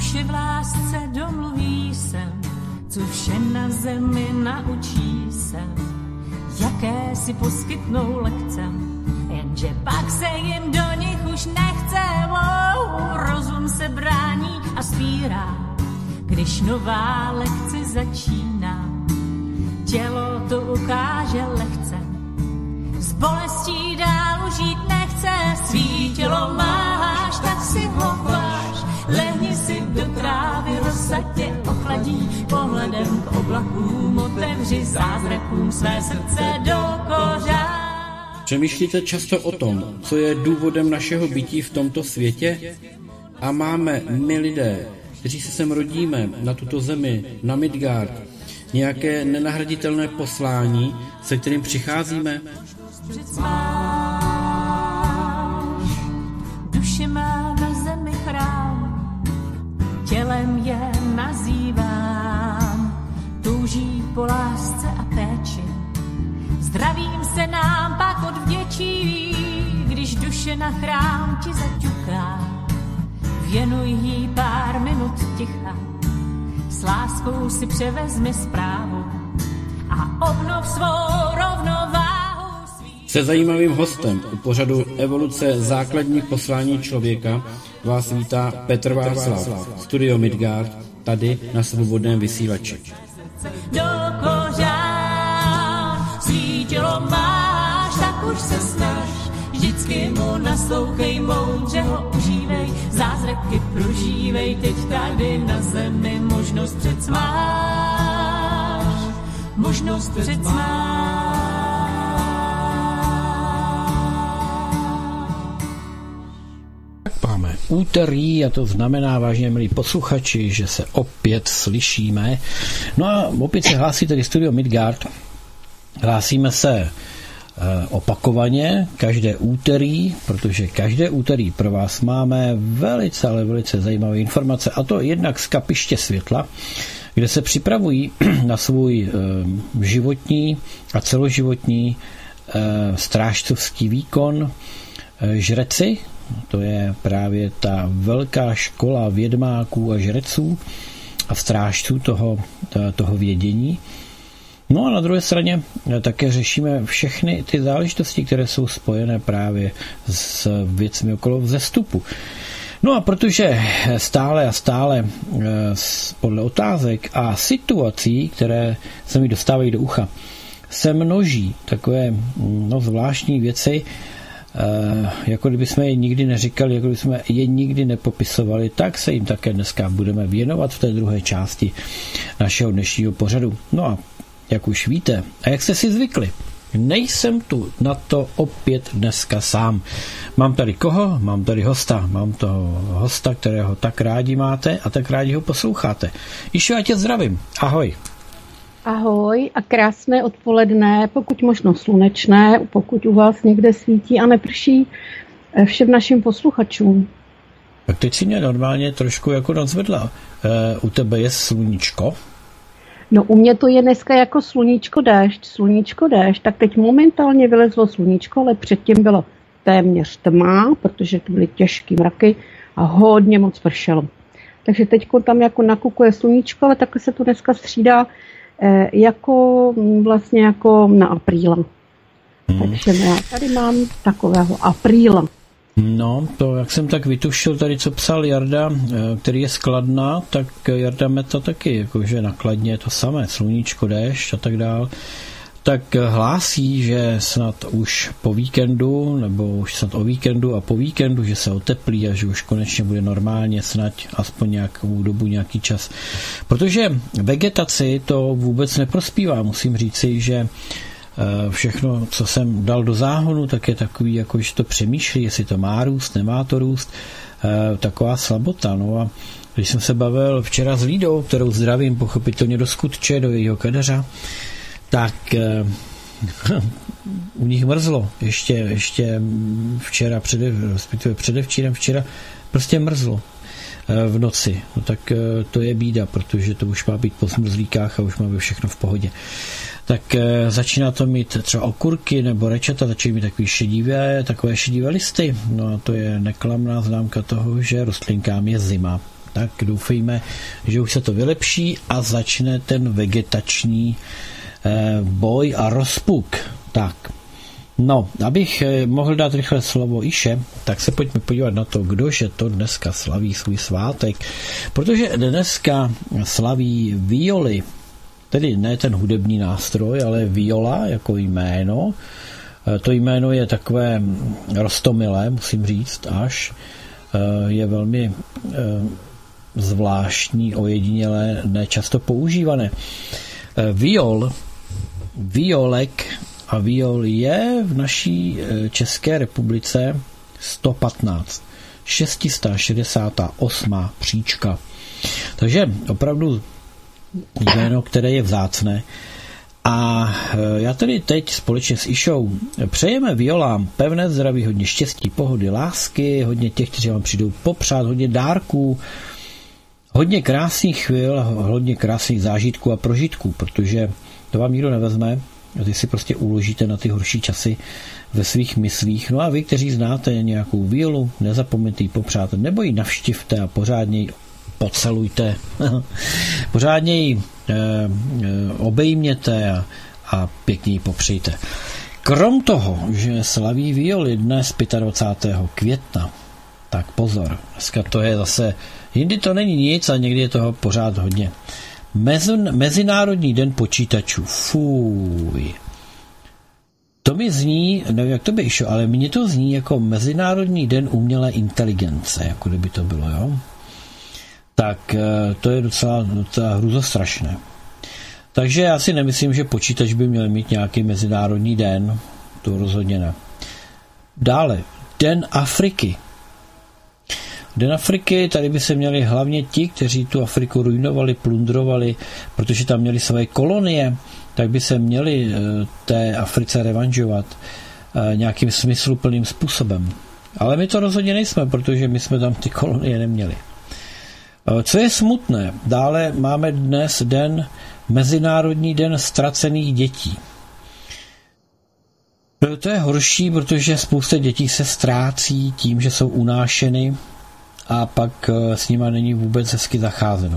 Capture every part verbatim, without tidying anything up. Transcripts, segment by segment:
Duše v lásce domluví se, co vše na zemi naučí se, jaké si poskytnou lekce, jenže pak se jim do nich už nechce. Wow, rozum se brání a spírá, když nová lekce začíná. Tělo to ukáže lehce, s bolestí dál žít nechce. Svý tělo máš, tak si ho váž, lehni si do trávy, rosa tě ochladí. Pohledem k oblakům otevři zázrakům své srdce do kořán. Přemýšlíte často o tom, co je důvodem našeho bytí v tomto světě? A máme my lidé, kteří se sem rodíme na tuto zemi, na Midgard, nějaké nenahraditelné poslání, se kterým přicházíme? Duše má na zemi chrám, tělem je nazývám, touží po lásce a péči. Zdravím se nám pak odvděčí, když duše na chrám ti zaťuká. Věnuj jí pár minut ticha, s láskou si převezmi zprávu a obnov svou rovnováhu. Se zajímavým hostem u pořadu Evoluce základních poslání člověka vás vítá Petr Václav, Studio Midgard, tady na Svobodném vysílači. Do kořán, svý tělo máš, tak už se snaž, vždycky mu naslouchej, moudře ho užívej, zázraky prožívej, teď tady na zemi možnost přec máš, možnost přec máš. Máme úterý a to znamená, vážně milí posluchači, že se opět slyšíme. No a opět se hlásí tady Studio Midgard. Hlásíme se opakovaně každé úterý, protože každé úterý pro vás máme velice, ale velice zajímavé informace, a to jednak z kapiště světla, kde se připravují na svůj životní a celoživotní strážcovský výkon žreci. To je právě ta velká škola vědmáků a žreců a strážců toho, toho vědění. No a na druhé straně také řešíme všechny ty záležitosti, které jsou spojené právě s věcmi okolo vzestupu. No a protože stále a stále podle otázek a situací, které se mi dostávají do ucha, se množí takové no, zvláštní věci, jako kdybychom je nikdy neříkali, jako kdybychom je nikdy nepopisovali, tak se jim také dneska budeme věnovat v té druhé části našeho dnešního pořadu. No a jak už víte, a jak jste si zvykli, nejsem tu na to opět dneska sám. Mám tady koho? Mám tady hosta. Mám toho hosta, kterého tak rádi máte a tak rádi ho posloucháte. Jišo, já tě zdravím. Ahoj. Ahoj a krásné odpoledne, pokud možno slunečné, pokud u vás někde svítí a neprší, všem našim posluchačům. Tak teď si mě normálně trošku jako nadzvedla. E, u tebe je sluníčko? No u mě to je dneska jako sluníčko déšť, sluníčko déšť, tak teď momentálně vylezlo sluníčko, ale předtím bylo téměř tma, protože to byly těžký mraky a hodně moc pršelo. Takže teď tam jako nakukuje sluníčko, ale takhle se to dneska střídá jako vlastně jako na apríla. Hmm. Takže já tady mám takového apríla. No, to jak jsem tak vytušil tady, co psal Jarda, který je z Kladna, tak Jarda Meta taky, jakože na Kladně je to samé, sluníčko, déšť a tak dál, tak hlásí, že snad už po víkendu, nebo už snad o víkendu a po víkendu, že se oteplí a že už konečně bude normálně snad aspoň nějakou dobu, nějaký čas. Protože vegetaci to vůbec neprospívá, musím říci, že všechno, co jsem dal do záhonu, tak je takový, jako že to přemýšlí, jestli to má růst, nemá to růst, taková slabota. No a když jsem se bavil včera s Lídou, kterou zdravím pochopitelně do Skutče, do jejího kedaře, tak u nich mrzlo. Ještě, ještě včera, přede, respektive předevčírem včera, prostě mrzlo v noci. No tak to je bída, protože to už má být po zmrzlíkách a už má být všechno v pohodě. Tak e, začíná to mít třeba okurky nebo rečata, začínají mít takové šedivé, takové šedivé listy. No a to je neklamná známka toho, že rostlinkám je zima. Tak doufejme, že už se to vylepší a začne ten vegetační eh, boj a rozpuk. Tak, no, abych eh, mohl dát rychle slovo Iše, tak se pojďme podívat na to, kdože to dneska slaví svůj svátek. Protože dneska slaví violy, tedy ne ten hudební nástroj, ale viola jako jméno. Eh, to jméno je takové roztomilé, musím říct, až eh, je velmi eh, zvláštní, ojedinělé, nečasto používané. Viol, violek a viol je v naší České republice sto patnáct. šest set šedesát osm příčka. Takže opravdu jméno, které je vzácné. A já tedy teď společně s Išou přejeme violám pevné zdraví, hodně štěstí, pohody, lásky, hodně těch, kteří vám přijdou popřát, hodně dárků, hodně krásných chvil, hodně krásných zážitků a prožitků, protože to vám nikdo nevezme, ty si prostě uložíte na ty horší časy ve svých myslích. No a vy, kteří znáte nějakou violu, nezapomeňte ji popřát, nebo ji navštivte a pořádně ji pocelujte, pořádně ji e, e, obejměte a, a pěkně ji popřejte. Krom toho, že slaví violy dnes dvacátého pátého května, tak pozor, dneska to je zase, jindy to není nic a někdy je toho pořád hodně. Mezun, Mezinárodní den počítačů. Fuj. To mi zní, nevím, jak to by išlo, ale mně to zní jako Mezinárodní den umělé inteligence, jako kdyby to bylo, jo? Tak to je docela, docela hruzostrašné. Takže já si nemyslím, že počítač by měl mít nějaký mezinárodní den. To rozhodně ne. Dále, Den Afriky. Den Afriky, tady by se měli hlavně ti, kteří tu Afriku ruinovali, plundrovali, protože tam měli své kolonie, tak by se měli té Africe revanžovat nějakým smysluplným způsobem. Ale my to rozhodně nejsme, protože my jsme tam ty kolonie neměli. Co je smutné, dále máme dnes den, Mezinárodní den ztracených dětí. To je horší, protože spousta dětí se ztrácí tím, že jsou unášeny a pak s nima není vůbec hezky zacházeno.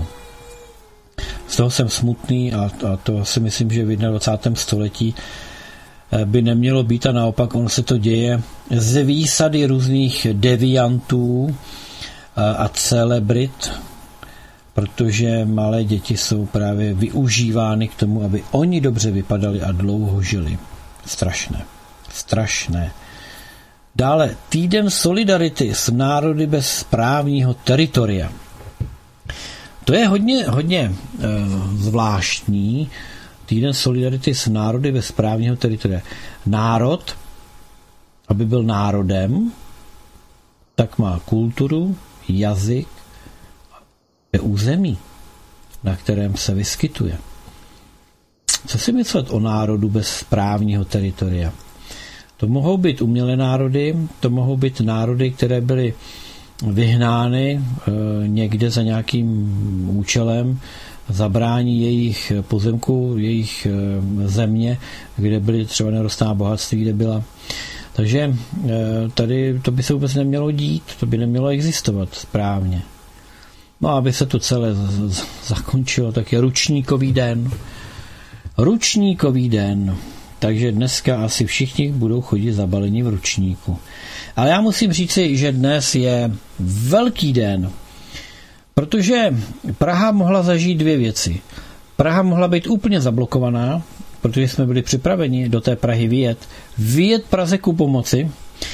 Z toho jsem smutný a, a to si myslím, že v dvacátém prvním století by nemělo být a naopak ono se to děje z výsady různých deviantů a, a celebrit, protože malé děti jsou právě využívány k tomu, aby oni dobře vypadali a dlouho žili. Strašné. Strašné. Dále týden solidarity s národy bez správního teritoria. To je hodně, hodně e, zvláštní. Týden solidarity s národy bez správního teritoria. Národ, aby byl národem, tak má kulturu, jazyk, je území, na kterém se vyskytuje. Co si myslet o národu bez správního teritoria? To mohou být umělé národy, to mohou být národy, které byly vyhnány e, někde za nějakým účelem, zabrání jejich pozemku, jejich e, země, kde byly třeba nerostná bohatství, kde byla. Takže e, tady to by se vůbec nemělo dít, to by nemělo existovat správně. No a aby se to celé z- z- zakončilo, tak je ručníkový den. Ručníkový den. Takže dneska asi všichni budou chodit zabalení v ručníku. Ale já musím říci, že dnes je velký den, protože Praha mohla zažít dvě věci. Praha mohla být úplně zablokovaná, protože jsme byli připraveni do té Prahy vyjet. Vyjet Praze ku pomoci.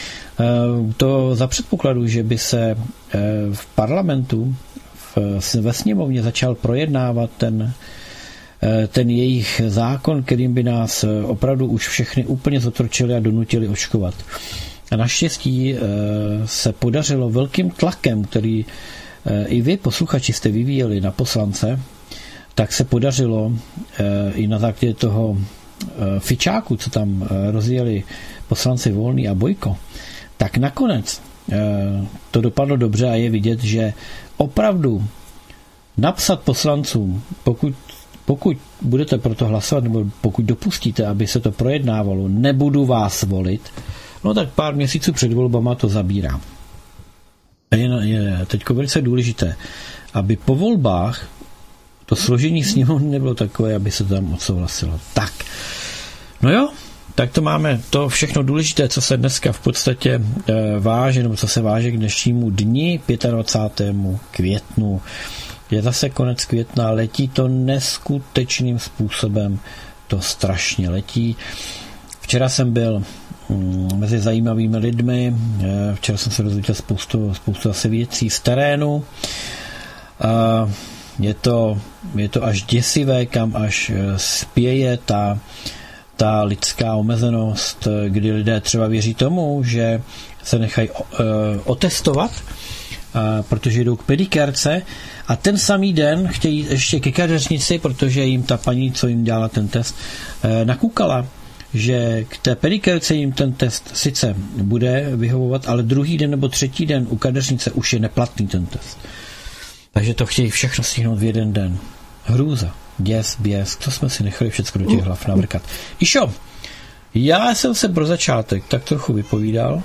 To za předpokladu, že by se v parlamentu, ve sněmovně začal projednávat ten ten jejich zákon, kterým by nás opravdu už všechny úplně zotročili a donutili očkovat. A naštěstí se podařilo velkým tlakem, který i vy, posluchači, jste vyvíjeli na poslance, tak se podařilo i na základě toho fičáku, co tam rozjeli poslanci Volný a Bojko, tak nakonec to dopadlo dobře a je vidět, že opravdu napsat poslancům, pokud Pokud budete pro to hlasovat, nebo pokud dopustíte, aby se to projednávalo, nebudu vás volit, no tak pár měsíců před volbama to zabírám. Je, je teď velice důležité, aby po volbách to složení sněmovny nebylo takové, aby se tam odsouhlasilo. Tak, no jo, tak to máme to všechno důležité, co se dneska v podstatě e, váže, nebo co se váže k dnešnímu dni, dvacátého pátého květnu. Je zase konec května, letí to neskutečným způsobem, to strašně letí. Včera jsem byl mm, mezi zajímavými lidmi, e, včera jsem se dozvěděl spoustu, spoustu asi věcí z terénu. E, je to, je to až děsivé, kam až spěje ta ta lidská omezenost, kdy lidé třeba věří tomu, že se nechají otestovat, protože jdou k pedikérce a ten samý den chtějí ještě ke kadeřnici, protože jim ta paní, co jim dělala ten test, nakukala, že k té pedikérce jim ten test sice bude vyhovovat, ale druhý den nebo třetí den u kadeřnice už je neplatný ten test. Takže to chtějí všechno stihnout v jeden den. Hrůza. Děs, běs, to jsme si nechali všechno do těch hlav navrkat. Išo, já jsem se pro začátek tak trochu vypovídal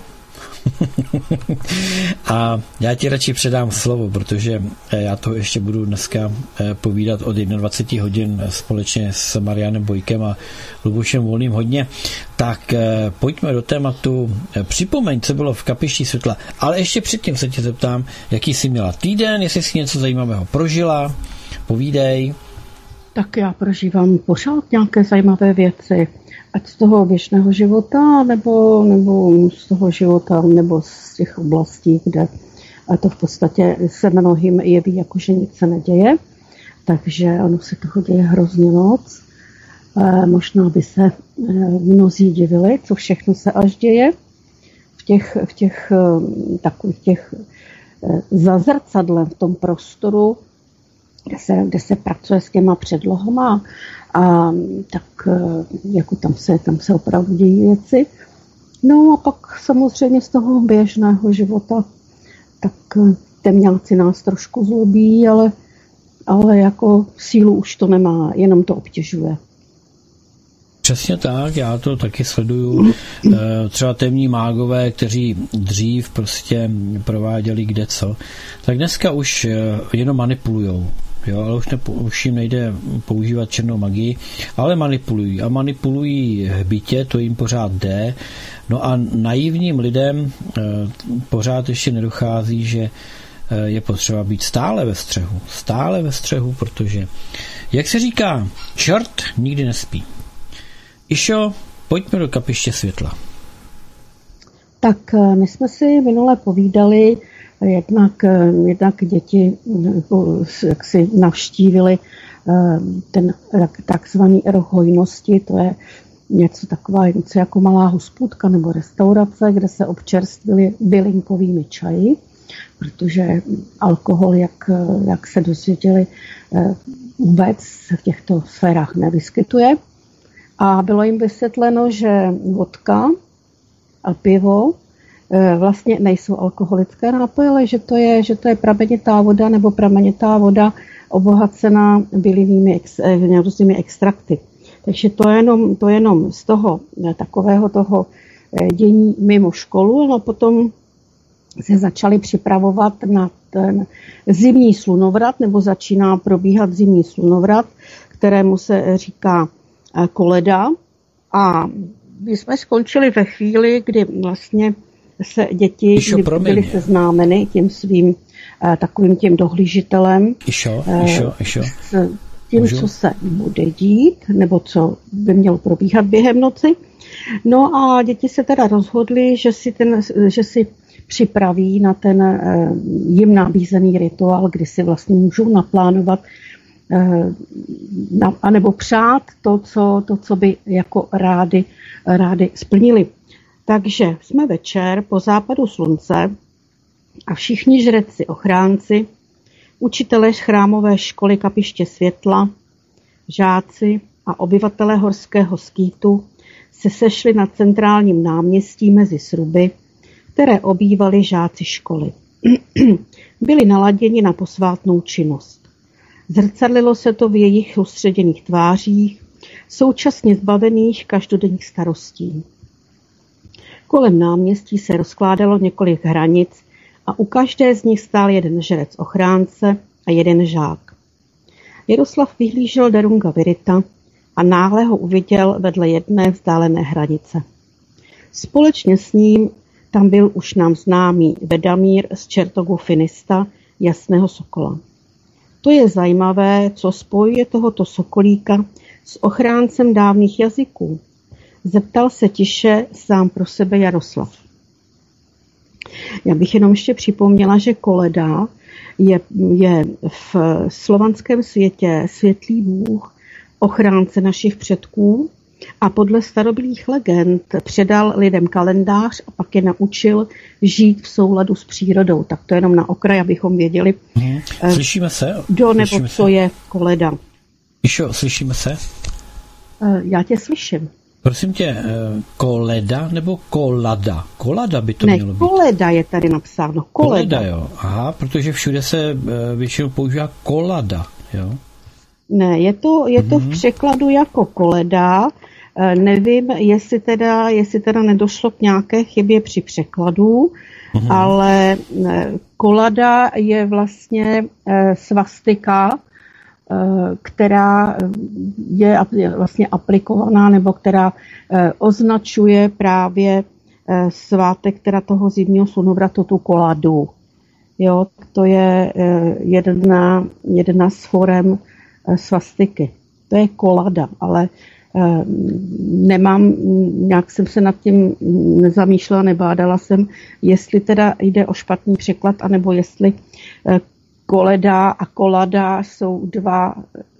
a já ti radši předám slovo, protože já to ještě budu dneska povídat od dvacet jedna hodin společně s Marianem Bojkem a Lubošem Volným hodně. Tak pojďme do tématu. Připomeň, co bylo v Kapišti světla, ale ještě předtím se tě zeptám, jaký jsi měla týden, jestli jsi něco zajímavého prožila, povídej. Tak já prožívám pořád nějaké zajímavé věci, ať z toho běžného života, nebo, nebo z toho života, nebo z těch oblastí, kde to v podstatě se mnohým jeví, jako že nic se neděje. Takže ono se toho děje hrozně moc. E, možná by se mnozí divili, co všechno se až děje v těch, v těch takových těch za zrcadlem v tom prostoru, kde se, kde se pracuje s těma předlohama a tak jako tam se, tam se opravdu dějí věci. No a pak samozřejmě z toho běžného života tak temňáci nás trošku zlobí, ale, ale jako sílu už to nemá, jenom to obtěžuje. Přesně tak, já to taky sleduju. Třeba temní mágové, kteří dřív prostě prováděli kdeco, tak dneska už jenom manipulujou. Jo, ale už, ne, už jim nejde používat černou magii, ale manipulují. A manipulují hbitě, to jim pořád jde. No a naivním lidem e, pořád ještě nedochází, že e, je potřeba být stále ve střehu. Stále ve střehu, protože, jak se říká, čert nikdy nespí. Išo, pojďme do Kapiště světla. Tak my jsme si minule povídali, jednak, jednak děti jak si navštívili ten takzvaný roh hojnosti, to je něco taková, něco jako malá hospůdka nebo restaurace, kde se občerstvili bylinkovými čaji, protože alkohol, jak, jak se dozvěděli, vůbec v těchto sférách nevyskytuje. A bylo jim vysvětleno, že vodka a pivo vlastně nejsou alkoholické nápoje, ale že to je, že to je pramenitá voda nebo pramenitá voda obohacená bylinnými různými extrakty. Takže to je jenom, to je jenom z toho takového toho dění mimo školu, no potom se začali připravovat na ten zimní slunovrat, nebo začíná probíhat zimní slunovrat, kterému se říká koleda. A my jsme skončili ve chvíli, kdy vlastně se děti Išo, byly seznámeny tím svým takovým tím dohlížitelem. Išo, išo, išo. S tím, Můžu? Co se bude dít, nebo co by mělo probíhat během noci. No a děti se teda rozhodly, že si, ten, že si připraví na ten jim nabízený rituál, kdy si vlastně můžou naplánovat anebo přát to, co, to, co by jako rádi, rádi splnili. Takže jsme večer po západu slunce a všichni žreci, ochránci, učitelé chrámové školy Kapiště světla, žáci a obyvatelé horského skýtu se sešli na centrálním náměstí mezi sruby, které obývali žáci školy. Byli naladěni na posvátnou činnost. Zrcadlilo se to v jejich soustředěných tvářích, současně zbavených každodenních starostí. Kolem náměstí se rozkládalo několik hranic a u každé z nich stál jeden žrec ochránce a jeden žák. Jaroslav vyhlížel Darunga Virita a náhle ho uviděl vedle jedné vzdálené hranice. Společně s ním tam byl už nám známý Vedamír z Čertogu Finista, Jasného Sokola. To je zajímavé, co spojuje tohoto sokolíka s ochráncem dávných jazyků. Zeptal se tiše sám pro sebe Jaroslav. Já bych jenom ještě připomněla, že koleda je, je v slovanském světě světlý bůh, ochránce našich předků a podle starobylých legend předal lidem kalendář a pak je naučil žít v souladu s přírodou. Tak to jenom na okraj, abychom věděli, hmm. Slyšíme se? Kdo nebo Slyšíme co se? je koleda. Išo, slyšíme se? Já tě slyším. Prosím tě, koleda nebo kolada? Kolada by to ne, mělo být. koleda je tady napsáno. Koleda. Koleda, jo. Aha, protože všude se většinou používá kolada, jo. Ne, je to, je to Mhm. v překladu jako koleda. E, Nevím, jestli teda, jestli teda nedošlo k nějaké chybě při překladu, Mhm. ale e, kolada je vlastně e, svastika, e, která je ap- je vlastně aplikovaná nebo která e, označuje právě e, svátek teda toho zimního slunovratu, tu koladu. Jo, to je e, jedna, jedna z forem e, svastiky. To je kolada, ale e, nemám, nějak jsem se nad tím nezamýšlela, nebádala jsem, jestli teda jde o špatný překlad, anebo jestli e, koleda a kolada jsou dva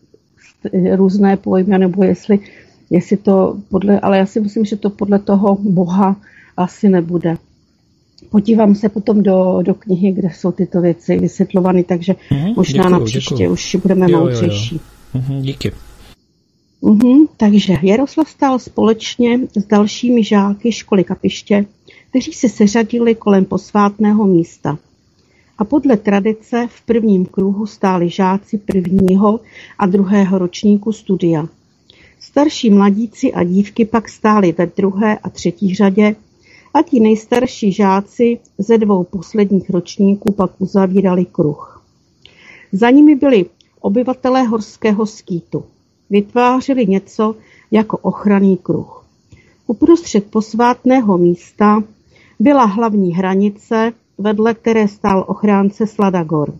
různé pojmy, nebo jestli, jestli to podle, ale já si myslím, že to podle toho boha asi nebude. Podívám se potom do, do knihy, kde jsou tyto věci vysvětlovány, takže Mhm, možná děkuju, na příště děkuju. už budeme Jo, jo, jo. moudřejší. Mhm, díky. Uhum, takže Jaroslav stál společně s dalšími žáky školy Kapiště, kteří se seřadili kolem posvátného místa. A podle tradice v prvním kruhu stáli žáci prvního a druhého ročníku studia. Starší mladíci a dívky pak stáli ve druhé a třetí řadě a ti nejstarší žáci ze dvou posledních ročníků pak uzavírali kruh. Za nimi byli obyvatelé horského skýtu. Vytvářeli něco jako ochranný kruh. Uprostřed posvátného místa byla hlavní hranice, vedle které stál ochránce Sladagor.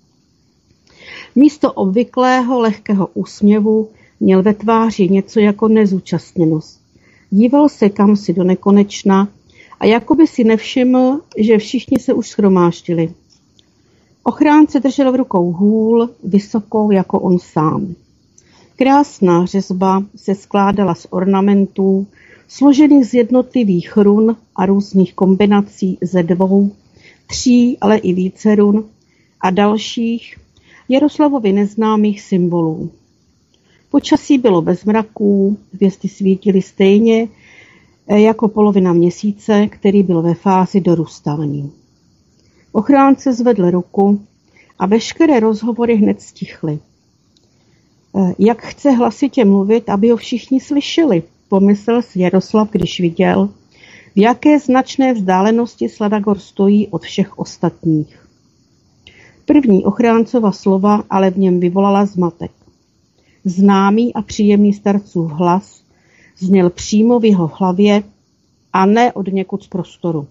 Místo obvyklého lehkého úsměvu měl ve tváři něco jako nezúčastněnost. Díval se kamsi do nekonečna a jakoby si nevšiml, že všichni se už shromáždili. Ochránce držel v rukou hůl, vysokou jako on sám. Krásná řezba se skládala z ornamentů, složených z jednotlivých run a různých kombinací ze dvou, tří, ale i více run a dalších Jaroslavovi neznámých symbolů. Počasí bylo bez mraků, hvězdy svítily stejně jako polovina měsíce, který byl ve fázi dorůstání. Ochránce zvedl ruku a veškeré rozhovory hned stichly. Jak chce hlasitě mluvit, aby ho všichni slyšeli, pomyslel si Jaroslav, když viděl, v jaké značné vzdálenosti Sladagor stojí od všech ostatních. První ochráncova slova ale v něm vyvolala zmatek. Známý a příjemný starcův hlas zněl přímo v jeho hlavě a ne od někud z prostoru.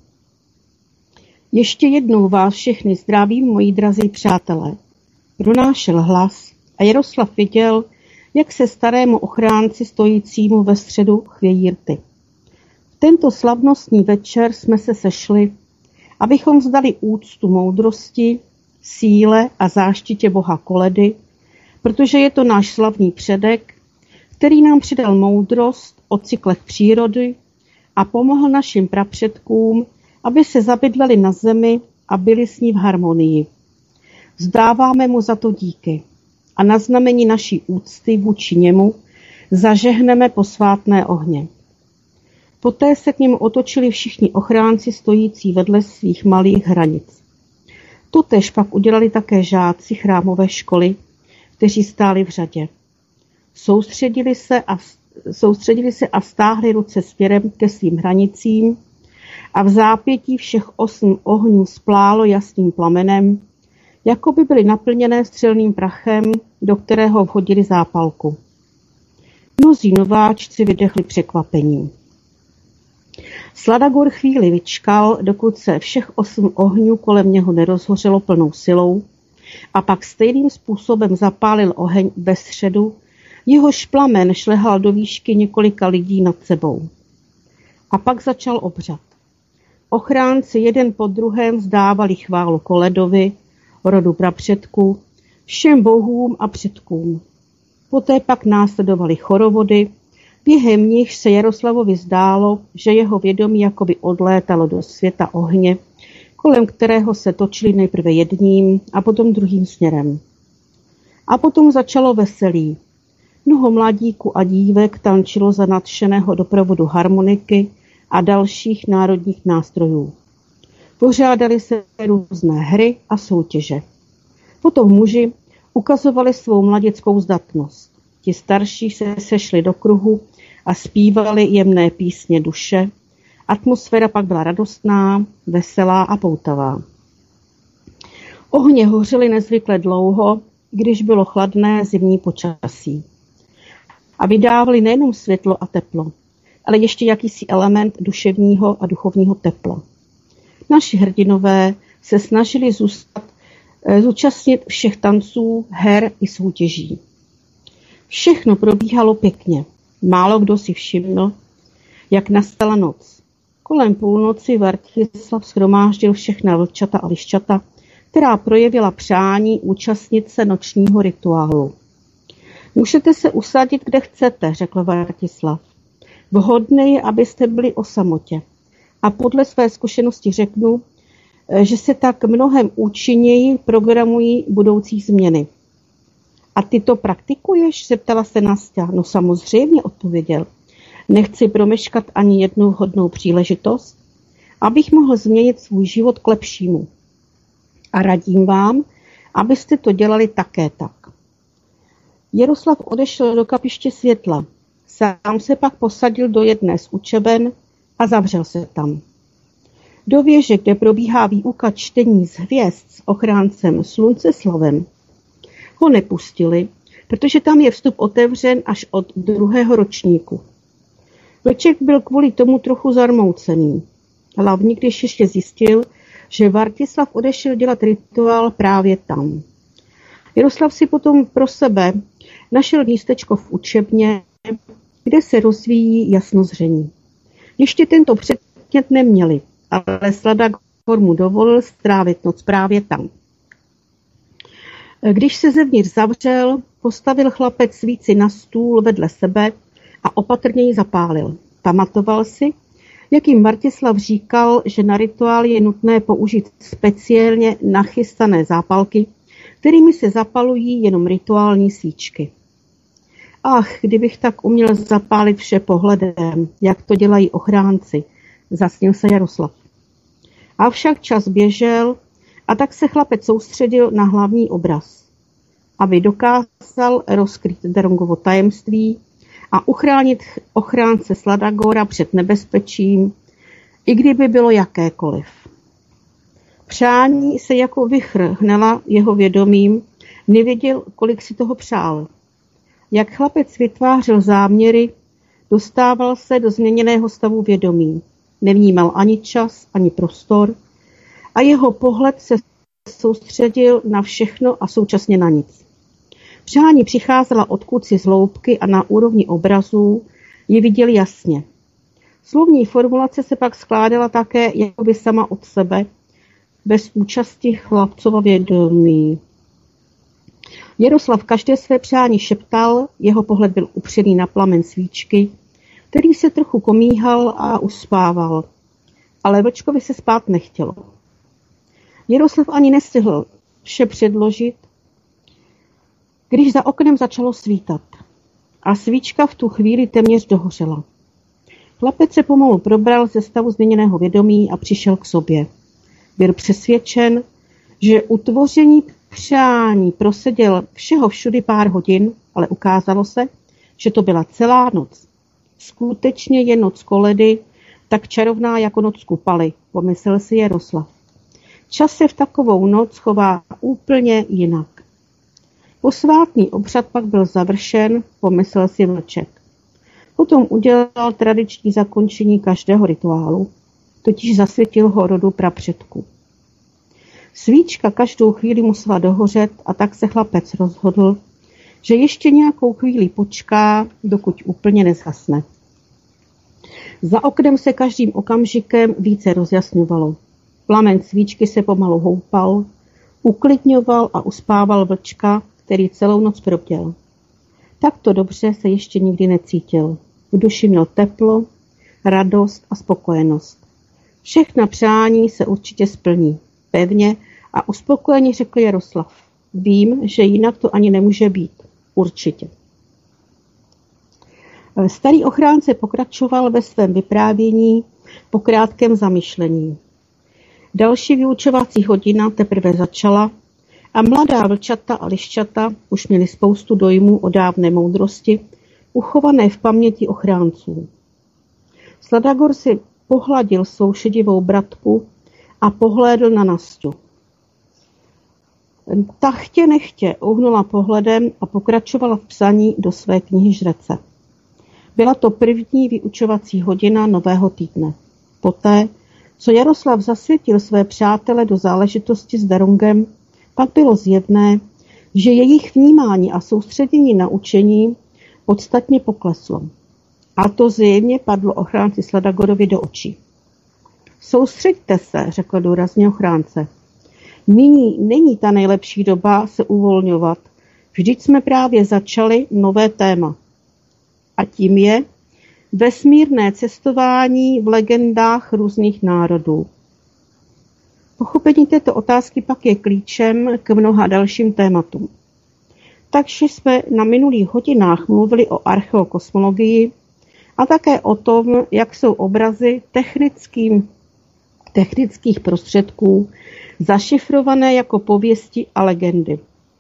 Ještě jednou vás všechny zdravím, moji drazí přátelé. Pronášel hlas a Jaroslav viděl, jak se starému ochránci stojícímu ve středu chvějí rty. V tento slavnostní večer jsme se sešli, abychom vzdali úctu moudrosti, síle a záštitě boha Koledy, protože je to náš slavný předek, který nám přidal moudrost o cyklech přírody a pomohl našim prapředkům, aby se zabydleli na zemi a byli s ní v harmonii. Vzdáváme mu za to díky a na znamení naší úcty vůči němu zažehneme posvátné ohně. Poté se k němu otočili všichni ochránci stojící vedle svých malých hranic. Totéž pak udělali také žáci chrámové školy, kteří stáli v řadě. Soustředili se a, soustředili se a stáhli ruce směrem ke svým hranicím a v zápětí všech osm ohňů splálo jasným plamenem, jako by byly naplněné střelným prachem, do kterého vhodili zápalku. Mnozí nováčci vydechli překvapením. Sladagor chvíli vyčkal, dokud se všech osm ohňů kolem něho nerozhořelo plnou silou, a pak stejným způsobem zapálil oheň bez středu, jehož plamen šlehal do výšky několika lidí nad sebou. A pak začal obřad. Ochránci jeden po druhém vzdávali chválu Koledovi, rodu prapředků, všem bohům a předkům. Poté pak následovaly chorovody, během nich se Jaroslavovi zdálo, že jeho vědomí jakoby odlétalo do světa ohně, kolem kterého se točili nejprve jedním a potom druhým směrem. A potom začalo veselí. Mnoho mladíků a dívek tančilo za nadšeného doprovodu harmoniky a dalších národních nástrojů. Pořádali se různé hry a soutěže. Potom muži ukazovali svou mladěckou zdatnost. Ti starší se sešli do kruhu a zpívali jemné písně duše. Atmosféra pak byla radostná, veselá a poutavá. Ohně hořely nezvykle dlouho, když bylo chladné zimní počasí. A vydávali nejenom světlo a teplo, ale ještě jakýsi element duševního a duchovního tepla. Naši hrdinové se snažili zůstat, zúčastnit všech tanců, her i soutěží. Všechno probíhalo pěkně. Málo kdo si všiml, jak nastala noc. Kolem půlnoci Vartislav shromáždil všechna vlčata a liščata, která projevila přání účastnit se nočního rituálu. Můžete se usadit, kde chcete, řekl Vartislav. Vhodné je, abyste byli o samotě. A podle své zkušenosti řeknu, že se tak mnohem účinněji programují budoucí změny. A ty to praktikuješ? Zeptala se Nastia. No samozřejmě, odpověděl. Nechci promeškat ani jednu vhodnou příležitost, abych mohl změnit svůj život k lepšímu. A radím vám, abyste to dělali také tak. Jaroslav odešel do kapiště světla. Sám se pak posadil do jedné z učeben a zavřel se tam. Do věže, kde probíhá výuka čtení z hvězd s ochráncem Slunceslavem, ho nepustili, protože tam je vstup otevřen až od druhého ročníku. Vlček byl kvůli tomu trochu zarmoucený. Hlavně, když ještě zjistil, že Vartislav odešel dělat rituál právě tam. Jaroslav si potom pro sebe našel místečko v učebně, kde se rozvíjí jasnozření. Ještě tento předmět neměli, ale Sladagor mu dovolil strávit noc právě tam. Když se zevnitř zavřel, postavil chlapec svíci na stůl vedle sebe a opatrně ji zapálil. Pamatoval si, jak jim Vartislav říkal, že na rituál je nutné použít speciálně nachystané zápalky, kterými se zapalují jenom rituální svíčky. Ach, kdybych tak uměl zapálit vše pohledem, jak to dělají ochránci, zasnil se Jaroslav. Avšak čas běžel a tak se chlapec soustředil na hlavní obraz, aby dokázal rozkrýt Darongovo tajemství a uchránit ochránce Sladagora před nebezpečím, i kdyby bylo jakékoliv. Přání se jako vichr hnala jeho vědomím, nevěděl, kolik si toho přál. Jak chlapec vytvářel záměry, dostával se do změněného stavu vědomí. Nevnímal ani čas, ani prostor a jeho pohled se soustředil na všechno a současně na nic. Přání přicházela odkud si z hloubky a na úrovni obrazů ji viděl jasně. Slovní formulace se pak skládala také jakoby sama od sebe, bez účasti chlapcova vědomí. Jaroslav každé své přání šeptal, jeho pohled byl upřený na plamen svíčky, který se trochu komíhal a uspával. Ale Vlčkovi se spát nechtělo. Jaroslav ani nestihl vše předložit, když za oknem začalo svítat. A svíčka v tu chvíli téměř dohořela. Chlapec se pomalu probral ze stavu změněného vědomí a přišel k sobě. Byl přesvědčen, že utvoření přání proseděl všeho všudy pár hodin, ale ukázalo se, že to byla celá noc. Skutečně je noc koledy, tak čarovná jako noc kupaly, pomyslel si Jaroslav. Čas se v takovou noc chová a úplně jinak. Posvátný obřad pak byl završen, pomyslel si vlček. Potom udělal tradiční zakončení každého rituálu, totiž zasvětil ho rodu prapředků. Svíčka každou chvíli musela dohořet a tak se chlapec rozhodl, že ještě nějakou chvíli počká, dokud úplně nezhasne. Za oknem se každým okamžikem více rozjasňovalo. Plamen svíčky se pomalu houpal, uklidňoval a uspával vlčka, který celou noc probděl. Takto dobře se ještě nikdy necítil. V duši měl teplo, radost a spokojenost. Všechna přání se určitě splní. Pevně a uspokojeně řekl Jaroslav. Vím, že jinak to ani nemůže být. Určitě. Starý ochránce pokračoval ve svém vyprávění po krátkém zamyšlení. Další vyučovací hodina teprve začala a mladá vlčata a liščata už měli spoustu dojmů o dávné moudrosti, uchované v paměti ochránců. Sladagor si pohladil svou šedivou bratku a pohlédl na Nasťu. Ta chtě nechtě uhnula pohledem a pokračovala v psaní do své knihy Žrece. Byla to první vyučovací hodina nového týdne. Poté, co Jaroslav zasvětil své přátele do záležitosti s Darungem, pak bylo zjevné, že jejich vnímání a soustředění na učení podstatně pokleslo. A to zjevně padlo ochránci Sladagorovi do očí. Soustřeďte se, řekl důrazně ochránce. Nyní není ta nejlepší doba se uvolňovat. Vždyť jsme právě začali nové téma. A tím je vesmírné cestování v legendách různých národů. Pochopení této otázky pak je klíčem k mnoha dalším tématům. Takže jsme na minulých hodinách mluvili o archeokosmologii a také o tom, jak jsou obrazy technickým, technických prostředků zašifrované jako pověsti a legendy.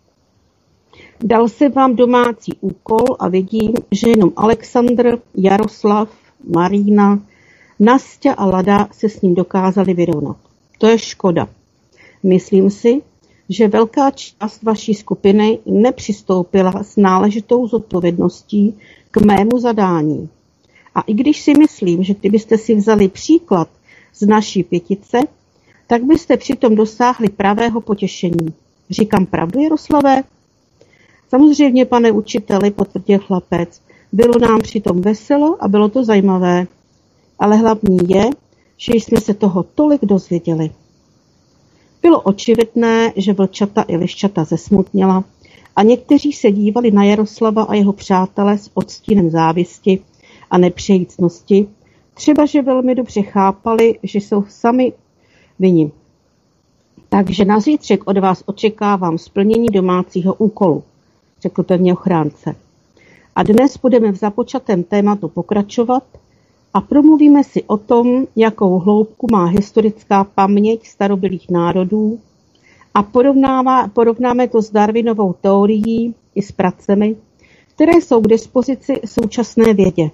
Dal jsem vám domácí úkol a vidím, že jenom Alexandr, Jaroslav, Marína, Nasťa a Lada se s ním dokázali vyrovnat. To je škoda. Myslím si, že velká část vaší skupiny nepřistoupila s náležitou zodpovědností k mému zadání. A i když si myslím, že kdybyste si vzali příklad z naší pětice, tak byste přitom dosáhli pravého potěšení. Říkám pravdu, Jaroslave? Samozřejmě, pane učiteli, potvrdil chlapec, bylo nám přitom veselo a bylo to zajímavé. Ale hlavní je, že jsme se toho tolik dozvěděli. Bylo očividné, že vlčata i liščata zesmutněla a někteří se dívali na Jaroslava a jeho přátele s odstínem závisti a nepřejícnosti, třeba že velmi dobře chápali, že jsou sami vinni. Takže na zítřek od vás očekávám splnění domácího úkolu, řekl pevně ochránce. A dnes budeme v započatém tématu pokračovat a promluvíme si o tom, jakou hloubku má historická paměť starobylých národů a porovnáme to s Darwinovou teorií i s pracemi, které jsou k dispozici současné vědě.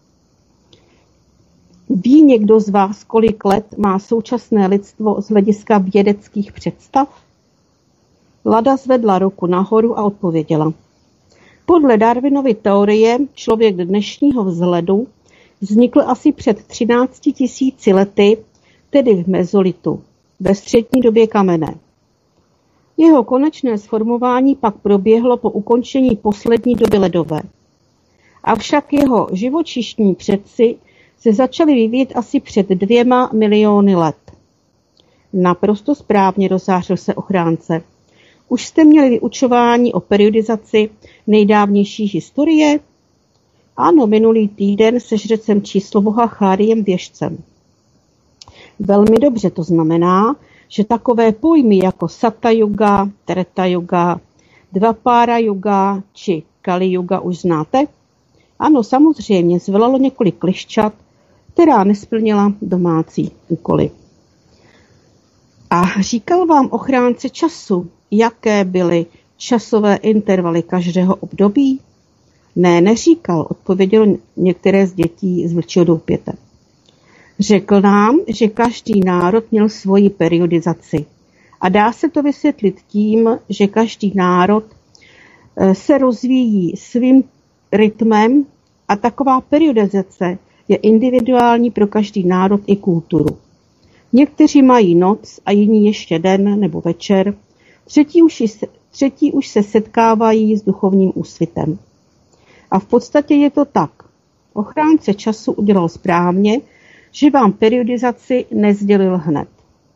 Ví někdo z vás, kolik let má současné lidstvo z hlediska vědeckých představ? Lada zvedla ruku nahoru a odpověděla. Podle Darwinovy teorie člověk dnešního vzhledu vznikl asi před třinácti tisíci lety, tedy v mezolitu, ve střední době kamenné. Jeho konečné sformování pak proběhlo po ukončení poslední doby ledové. Avšak jeho živočišní předci se začaly vyvíjet asi před dvěma miliony let. Naprosto správně, rozzářil se ochránce. Už jste měli vyučování o periodizaci nejdávnější historie? Ano, minulý týden se žrecem čísloboha Cháriem Věžcem. Velmi dobře, to znamená, že takové pojmy jako Sata Yuga, Treta Yuga, Dvapara Yuga či Kali Yuga už znáte? Ano, samozřejmě, zvolalo několik liščat, která nesplnila domácí úkoly. A říkal vám ochránce času, jaké byly časové intervaly každého období? Ne, neříkal, odpovědělo některé z dětí z vlčího doupěte. Řekl nám, že každý národ měl svoji periodizaci A dá se to vysvětlit tím, že každý národ se rozvíjí svým rytmem a taková periodizace je individuální pro každý národ i kulturu. Někteří mají noc a jiní ještě den nebo večer, třetí už, třetí už se setkávají s duchovním úsvitem. A v podstatě je to tak. Ochránce času udělal správně, že vám periodizaci nezdělil hned.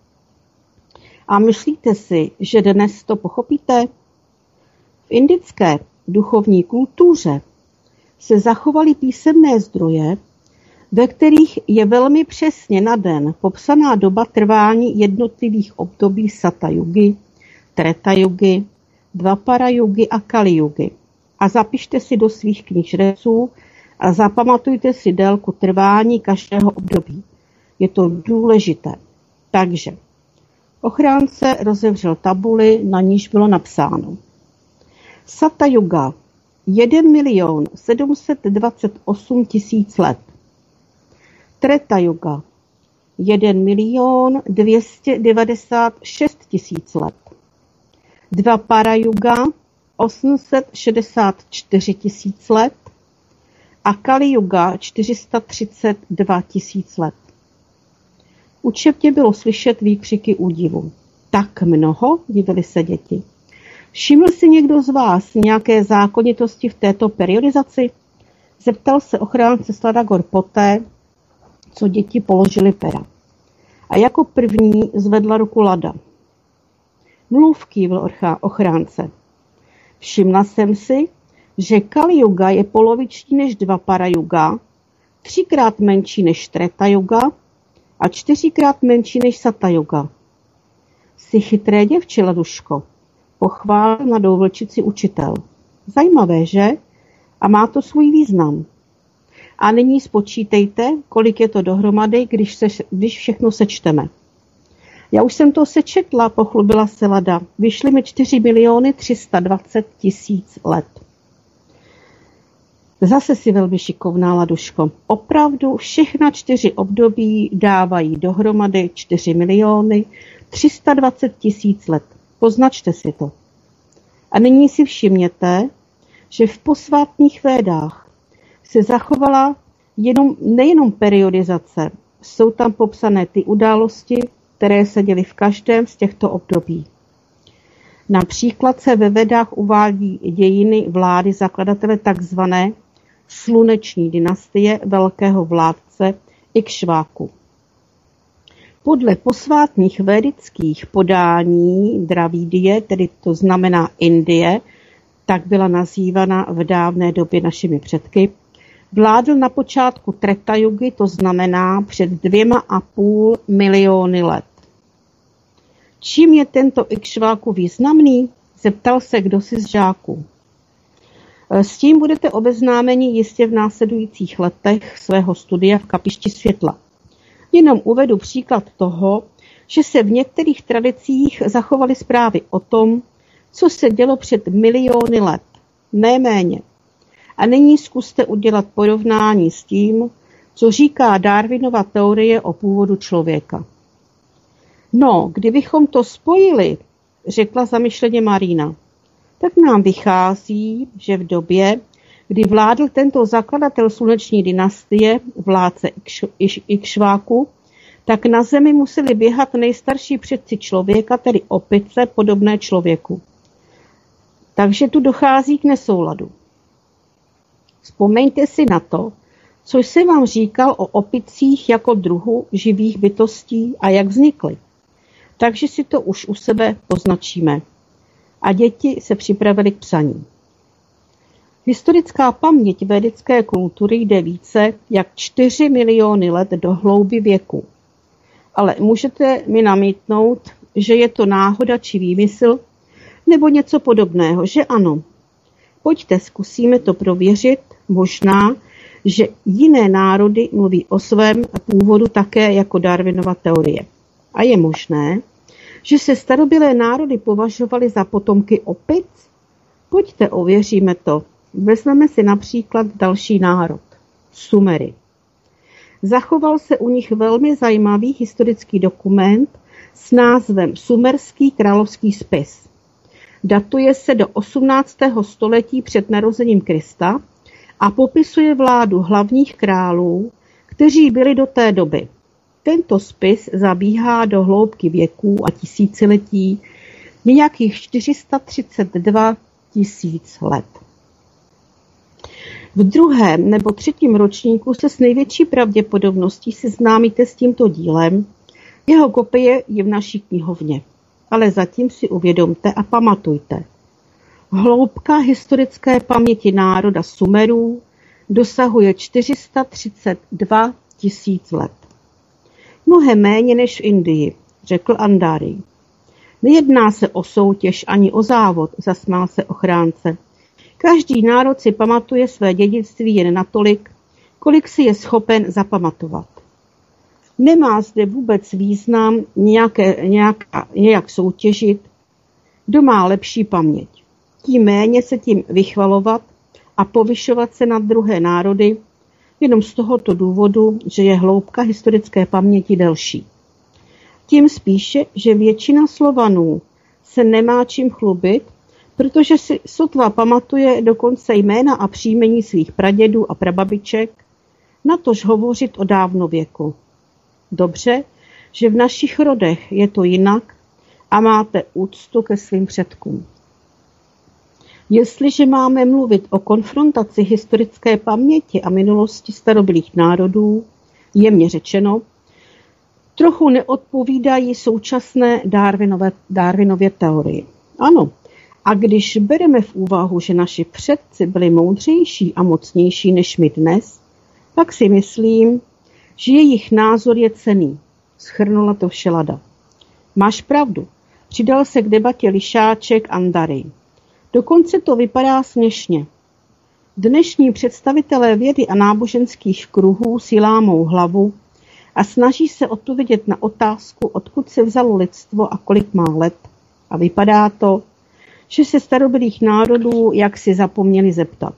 A myslíte si, že dnes to pochopíte? V indické duchovní kultuře se zachovaly písemné zdroje, ve kterých je velmi přesně na den popsaná doba trvání jednotlivých období Sata Jugy, Treta Jugy, Dvapara Jugy a Kali Jugy. A zapište si do svých knižreců a zapamatujte si délku trvání každého období. Je to důležité. Takže ochránce rozevřel tabuli, na níž bylo napsáno Sata Juga jeden milion sedm set dvacet osm tisíc let. Treta Juga jeden milion dvě stě devadesát šest tisíc let. Dvapara Juga osm set šedesát čtyři tisíc let a Kali Juga čtyři sta třicet dva tisíc let. Učebně bylo slyšet výkřiky údivu. Tak mnoho, divili se děti. Všiml si někdo z vás nějaké zákonitosti v této periodizaci? Zeptal se ochránce Sladagor poté, co děti položili pera. A jako první zvedla ruku Lada. Mluv, kývl ochránce. Všimla jsem si, že Kali Juga je poloviční než Dvapara Juga, třikrát menší než Treta Juga a čtyřikrát menší než Sata Juga. Jsi chytré děvče, Laduško, pochválil mladou vlčici učitel. Zajímavé, že? A má to svůj význam. A nyní spočítejte, kolik je to dohromady, když, se, když všechno sečteme. Já už jsem to sečetla, pochlubila se Lada. Vyšly mi čtyři miliony tři sta dvacet tisíc let. Zase si velmi šikovná, Laduško. Opravdu všechna čtyři období dávají dohromady čtyři miliony tři sta dvacet tisíc let. Poznačte si to. A nyní si všimněte, že v posvátných védách se zachovala jenom, nejenom periodizace, jsou tam popsané ty události, které se děly v každém z těchto období. Například se ve Vedách uvádí dějiny vlády zakladatele takzvané sluneční dynastie velkého vládce Ikšváku. Podle posvátných védických podání Dravídie, tedy to znamená Indie, tak byla nazývána v dávné době našimi předky, vládl na počátku Treta Jugy, to znamená před dvěma a půl miliony let. Čím je tento Ikšváku významný? Zeptal se kdosi z žáků. S tím budete obeznámeni jistě v následujících letech svého studia v Kapišti světla. Jenom uvedu příklad toho, že se v některých tradicích zachovaly zprávy o tom, co se dělo před miliony let, ne méně. A nyní zkuste udělat porovnání s tím, co říká Darwinova teorie o původu člověka. No, kdybychom to spojili, řekla zamyšleně Marina, tak nám vychází, že v době, kdy vládl tento zakladatel sluneční dynastie, vládce Ikšváku, tak na zemi museli běhat nejstarší předci člověka, tedy opice podobné člověku. Takže tu dochází k nesouladu. Vzpomeňte si na to, co jsem vám říkal o opicích jako druhu živých bytostí a jak vznikly. Takže si to už u sebe poznačíme. A děti se připravili k psaní. Historická paměť védické kultury jde více jak čtyři miliony let do hlouby věku. Ale můžete mi namítnout, že je to náhoda či výmysl, nebo něco podobného, že ano. Pojďte, zkusíme to prověřit, možná, že jiné národy mluví o svém původu také jako Darwinova teorie. A je možné, že se starobylé národy považovaly za potomky opic? Pojďte, ověříme to. Vezmeme si například další národ, Sumery. Zachoval se u nich velmi zajímavý historický dokument s názvem Sumerský královský spis. Datuje se do osmnáctého století před narozením Krista a popisuje vládu hlavních králů, kteří byli do té doby. Tento spis zabíhá do hloubky věků a tisíciletí, nějakých čtyři sta třicet dva tisíc let. V druhém nebo třetím ročníku se s největší pravděpodobností seznámíte s tímto dílem. Jeho kopie je v naší knihovně. Ale zatím si uvědomte a pamatujte. Hloubka historické paměti národa Sumerů dosahuje čtyři sta třicet dva tisíc let. Mnohem méně než v Indii, řekl Andari. Nejedná se o soutěž ani o závod, zasmál se ochránce. Každý národ si pamatuje své dědictví jen natolik, kolik si je schopen zapamatovat. Nemá zde vůbec význam nějaké, nějak, nějak soutěžit, kdo má lepší paměť. Tím méně se tím vychvalovat a povyšovat se nad druhé národy, jenom z tohoto důvodu, že je hloubka historické paměti delší. Tím spíše, že většina Slovanů se nemá čím chlubit, protože si sotva pamatuje dokonce jména a příjmení svých pradědů a prababiček, natož hovořit o dávnověku. Dobře, že v našich rodech je to jinak a máte úctu ke svým předkům. Jestliže máme mluvit o konfrontaci historické paměti a minulosti starobylých národů, jemně řečeno, trochu neodpovídají současné Darwinově, Darwinově teorii. Ano, a když bereme v úvahu, že naši předci byli moudřejší a mocnější než my dnes, pak si myslím, že jejich názor je cenný, shrnula to Všelada. Máš pravdu, přidal se k debatě Lišáček Andari. Dokonce to vypadá směšně. Dnešní představitelé vědy a náboženských kruhů si lámou hlavu a snaží se odpovědět na otázku, odkud se vzalo lidstvo a kolik má let. A vypadá to, že se starobylých národů jak si zapomněli zeptat.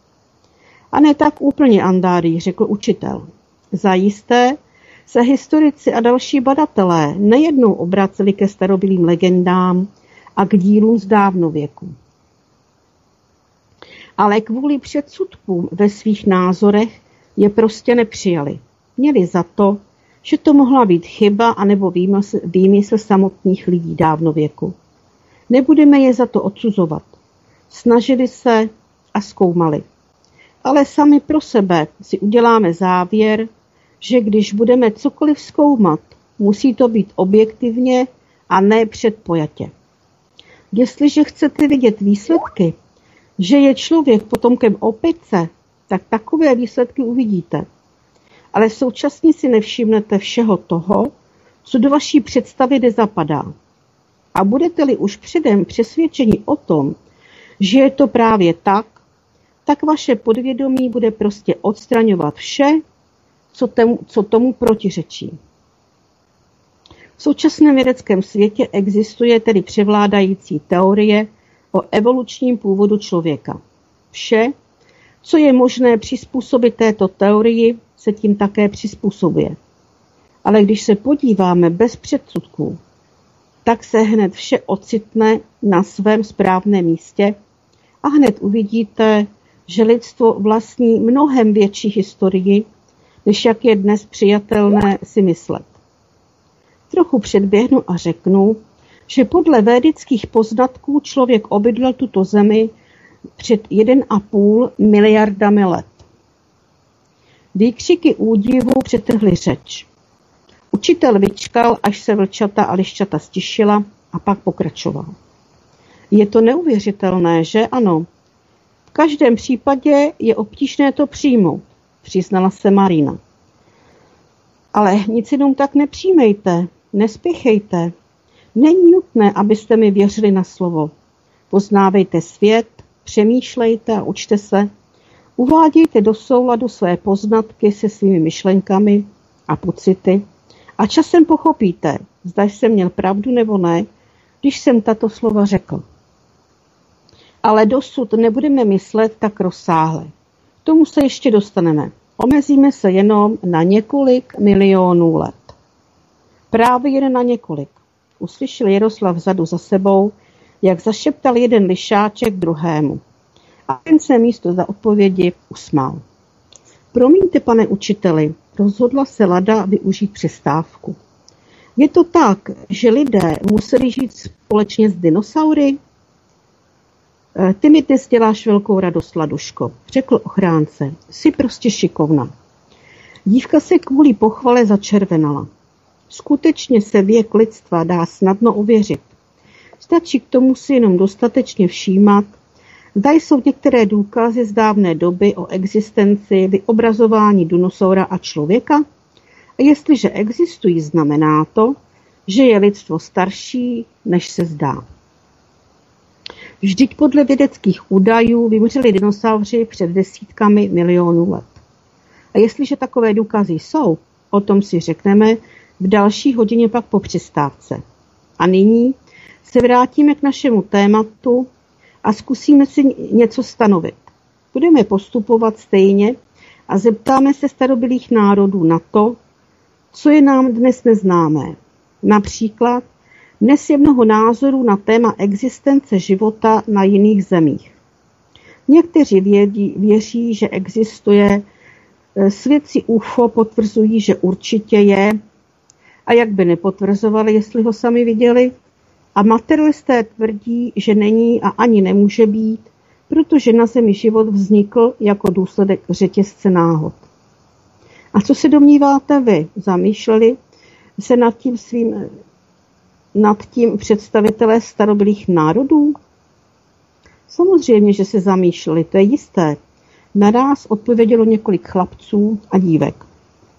A ne tak úplně, Andari, řekl učitel. Zajisté se historici a další badatelé nejednou obraceli ke starobylým legendám a k dílům z dávnověku. Ale kvůli předsudkům ve svých názorech je prostě nepřijali. Měli za to, že to mohla být chyba anebo výmysl, výmysl samotných lidí dávnověku. Nebudeme je za to odsuzovat. Snažili se a zkoumali. Ale sami pro sebe si uděláme závěr, že když budeme cokoliv zkoumat, musí to být objektivně a ne předpojatě. Jestliže chcete vidět výsledky, že je člověk potomkem opice, tak takové výsledky uvidíte. Ale současně si nevšimnete všeho toho, co do vaší představy nezapadá. A budete-li už předem přesvědčeni o tom, že je to právě tak, tak vaše podvědomí bude prostě odstraňovat vše, co tomu, co tomu protiřečí. V současném vědeckém světě existuje tedy převládající teorie o evolučním původu člověka. Vše, co je možné přizpůsobit této teorii, se tím také přizpůsobuje. Ale když se podíváme bez předsudků, tak se hned vše ocitne na svém správném místě a hned uvidíte, že lidstvo vlastní mnohem větší historii, než jak je dnes přijatelné si myslet. Trochu předběhnu a řeknu, že podle védických poznatků člověk obydlel tuto zemi před jeden a půl miliardami let. Výkřiky údivu přetrhly řeč. Učitel vyčkal, až se vlčata a liščata stišila a pak pokračoval. Je to neuvěřitelné, že ano? V každém případě je obtížné to přijmout, přiznala se Marina. Ale nic jenom tak nepřijmejte, nespěchejte. Není nutné, abyste mi věřili na slovo. Poznávejte svět, přemýšlejte a učte se. Uvádějte do souladu své poznatky se svými myšlenkami a pocity a časem pochopíte, zda jsem měl pravdu nebo ne, když jsem tato slova řekl. Ale dosud nebudeme myslet tak rozsáhle. K tomu se ještě dostaneme. Omezíme se jenom na několik milionů let. Právě jen na několik. uslyšel Jaroslav vzadu za sebou, jak zašeptal jeden lišáček druhému. A ten se místo za odpovědi usmál. Promiňte, pane učiteli, rozhodla se Lada využít přestávku. Je to tak, že lidé museli žít společně s dinosaury? Ty mi dnes děláš velkou radost, Laduško, řekl ochránce. Jsi prostě šikovna. Dívka se kvůli pochvale začervenala. Skutečně se věk lidstva dá snadno ověřit. Stačí k tomu si jenom dostatečně všímat, zda jsou některé důkazy z dávné doby o existenci vyobrazování dinosaura a člověka. A jestliže existují, znamená to, že je lidstvo starší, než se zdá. Vždyť podle vědeckých údajů vymřeli dinosauři před desítkami milionů let. A jestliže takové důkazy jsou, o tom si řekneme v další hodině pak po přestávce. A nyní se vrátíme k našemu tématu a zkusíme si něco stanovit. Budeme postupovat stejně a zeptáme se starobylých národů na to, co je nám dnes neznámé. Například dnes je mnoho názorů na téma existence života na jiných zemích. Někteří vědí, věří, že existuje, svědci U F O potvrzují, že určitě je, a jak by nepotvrzovali, jestli ho sami viděli, a materialisté tvrdí, že není a ani nemůže být, protože na Zemi život vznikl jako důsledek řetězce náhod. A co se domníváte vy? Zamýšleli se nad tím svým, nad tím představitelé starobylých národů? Samozřejmě, že se zamýšleli, to je jisté. Naráz odpovědělo několik chlapců a dívek.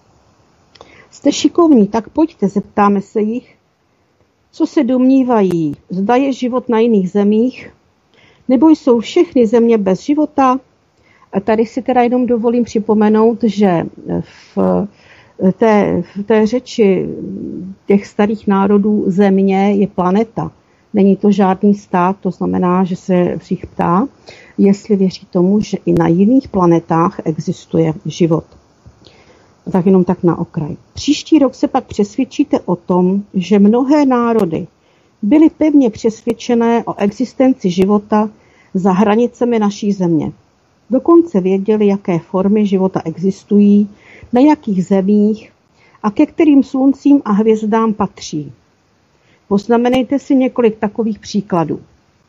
Jste šikovní, tak pojďte, zeptáme se jich, co se domnívají, zda je život na jiných zemích, nebo jsou všechny země bez života. A tady si teda jenom dovolím připomenout, že v té, v té řeči těch starých národů země je planeta. Není to žádný stát, to znamená, že se jich ptá, jestli věří tomu, že i na jiných planetách existuje život. Tak jenom tak na okraj. Příští rok se pak přesvědčíte o tom, že mnohé národy byly pevně přesvědčené o existenci života za hranicemi naší země. Dokonce věděli, jaké formy života existují, na jakých zemích a ke kterým sluncím a hvězdám patří. Poznamenejte si několik takových příkladů.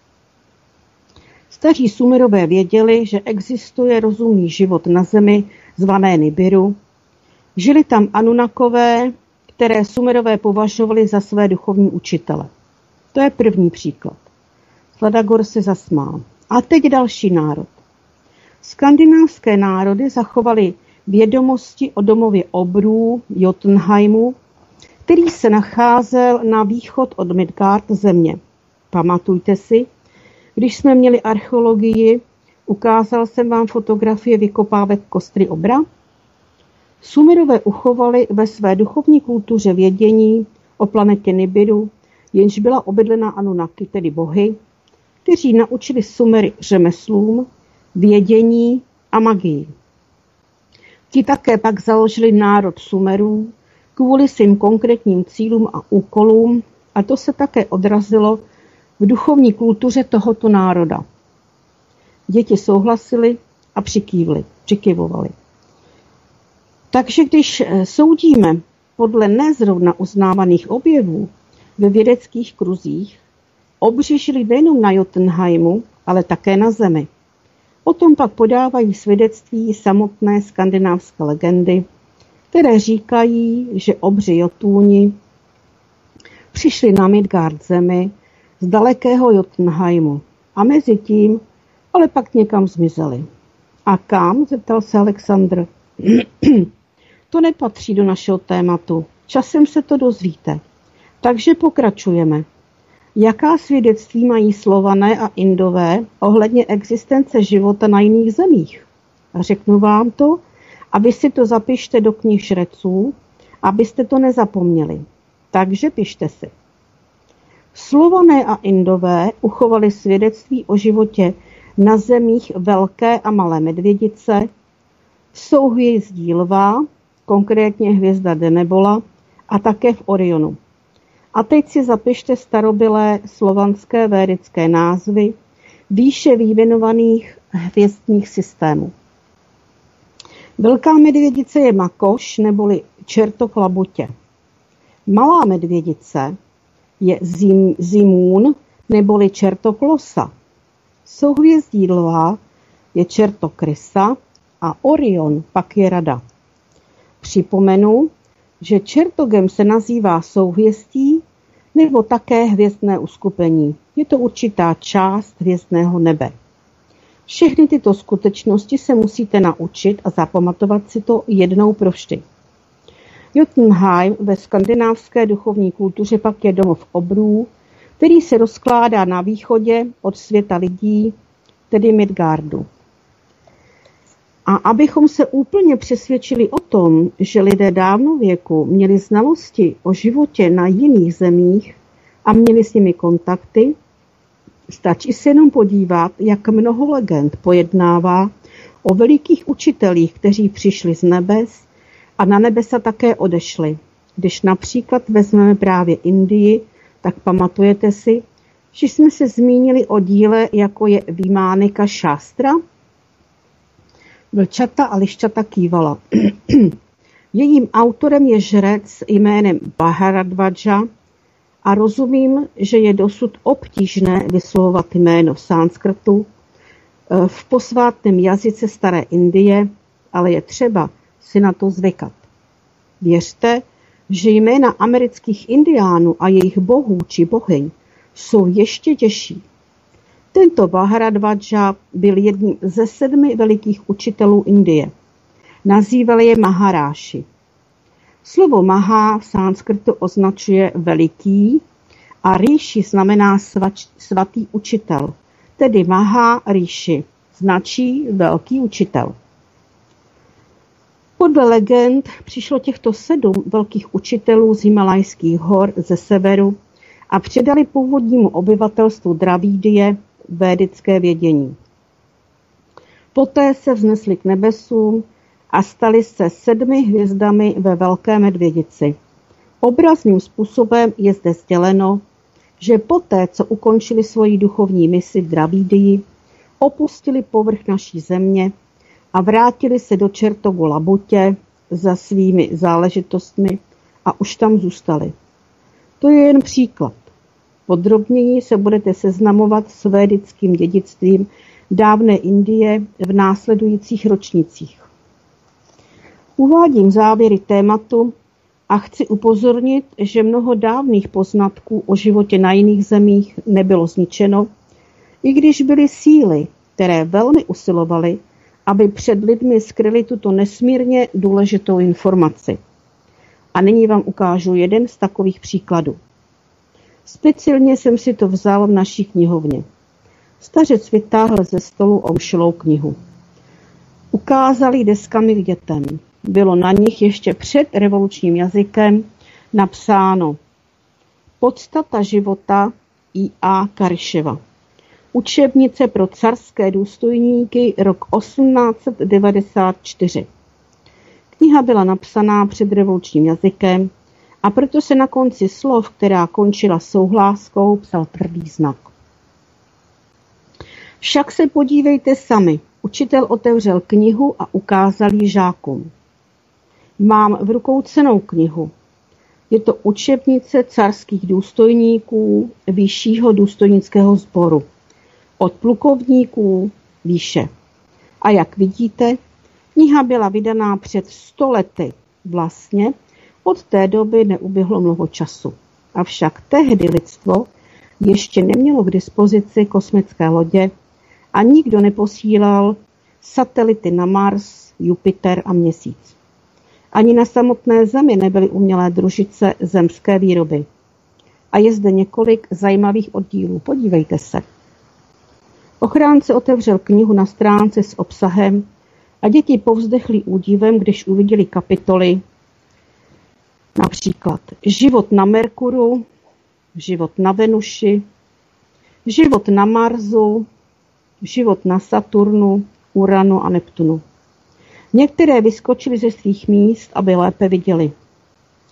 Staří Sumerové věděli, že existuje rozumný život na zemi zvané Nibiru. Žili tam Anunnakové, které Sumerové považovali za své duchovní učitele. To je první příklad. Sladagor se zasmál. A teď další národ. Skandinávské národy zachovaly vědomosti o domově obrů Jotunheimu, který se nacházel na východ od Midgard země. Pamatujte si, když jsme měli archeologii, ukázal jsem vám fotografie vykopávek kostry obra. Sumerové uchovali ve své duchovní kultuře vědění o planetě Nibiru, jenž byla obydlena Anunnaki, tedy bohy, kteří naučili Sumery řemeslům, vědění a magii. Ti také pak založili národ Sumerů kvůli svým konkrétním cílům a úkolům, a to se také odrazilo v duchovní kultuře tohoto národa. Děti souhlasili a přikývli, přikývovali. Takže když soudíme podle nezrovna uznávaných objevů ve vědeckých kruzích, obři žili nejenom na Jotunheimu, ale také na Zemi. O tom pak podávají svědectví samotné skandinávské legendy, které říkají, že obři Jotúni přišli na Midgard Zemi z dalekého Jotunheimu a mezi tím ale pak někam zmizeli. A kam? Zeptal se Alexandr. To nepatří do našeho tématu. Časem se to dozvíte. Takže pokračujeme. Jaká svědectví mají Slované a Indové ohledně existence života na jiných zemích? A řeknu vám to, a vy si to zapište do knih žreců, abyste to nezapomněli. Takže pište si. Slované a Indové uchovali svědectví o životě na zemích Velké a Malé Medvědice, v souhvězdí Lva, konkrétně hvězda Denebola, a také v Orionu. A teď si zapište starobylé slovanské védické názvy výše vyjmenovaných hvězdných systémů. Velká medvědice je Makoš neboli čertok labutě. Malá medvědice je Zim, Zimún neboli čertok losa. Souhvězdí lva je čertok rysa a Orion pak je rada. Připomenu, že čertogem se nazývá souhvězdí nebo také hvězdné uskupení. Je to určitá část hvězdného nebe. Všechny tyto skutečnosti se musíte naučit a zapamatovat si to jednou provždy. Jotunheim ve skandinávské duchovní kultuře pak je domov obrů, který se rozkládá na východě od světa lidí, tedy Midgardu. A abychom se úplně přesvědčili o tom, že lidé dávnověku měli znalosti o životě na jiných zemích a měli s nimi kontakty, stačí se jenom podívat, jak mnoho legend pojednává o velikých učitelích, kteří přišli z nebes a na nebesa také odešli. Když například vezmeme právě Indii, tak pamatujete si, že jsme se zmínili o díle, jako je Vimánika Šástra. Vlčata a liščata kývala. Jejím autorem je žrec jménem Bharadvaja a rozumím, že je dosud obtížné vyslovovat jméno v sanskrtu, v posvátném jazyce staré Indie, ale je třeba si na to zvykat. Věřte, že jména amerických indiánů a jejich bohů či bohyň jsou ještě těžší. Tento Bharadvaja byl jedním ze sedmi velikých učitelů Indie. Nazývali je Maharáši. Slovo Maha v sanskrtu označuje veliký a Rishi znamená svač, svatý učitel, tedy Maha Rishi značí velký učitel. Podle legend přišlo těchto sedm velkých učitelů z Himalajských hor ze severu a předali původnímu obyvatelstvu Dravídie védické vědění. Poté se vznesli k nebesům a stali se sedmi hvězdami ve Velké medvědici. Obrazným způsobem je zde sděleno, že poté, co ukončili svoji duchovní misi v Dravídii, opustili povrch naší země a vrátili se do čertogu Labutě za svými záležitostmi a už tam zůstali. To je jen příklad. Podrobněji se budete seznamovat s védickým dědictvím dávné Indie v následujících ročnících. Uvádím závěry tématu a chci upozornit, že mnoho dávných poznatků o životě na jiných zemích nebylo zničeno, i když byly síly, které velmi usilovaly, aby před lidmi skryli tuto nesmírně důležitou informaci. A nyní vám ukážu jeden z takových příkladů. Speciálně jsem si to vzal v naší knihovně. Stařec vytáhl ze stolu omšilou knihu. Ukázal ji deskami k dětem. Bylo na nich ještě před revolučním jazykem napsáno Podstata života I A Karševa. Učebnice pro carské důstojníky rok osmnáct set devadesát čtyři. Kniha byla napsaná před revolučním jazykem a proto se na konci slov, která končila souhláskou, psal tvrdý znak. Však se podívejte sami. Učitel otevřel knihu a ukázal ji žákům. Mám v rukou cennou knihu. Je to učebnice carských důstojníků vyššího důstojnického sboru. Od plukovníků výše. A jak vidíte, kniha byla vydaná před sto lety. Vlastně od té doby neuběhlo mnoho času. Avšak tehdy lidstvo ještě nemělo k dispozici kosmické lodě a nikdo neposílal satelity na Mars, Jupiter a Měsíc. Ani na samotné Zemi nebyly umělé družice zemské výroby. A je zde několik zajímavých oddílů. Podívejte se. Ochránce otevřel knihu na stránce s obsahem a děti povzdechly údivem, když uviděli kapitoly například život na Merkuru, život na Venuši, život na Marsu, život na Saturnu, Uranu a Neptunu. Některé vyskočily ze svých míst, aby lépe viděli.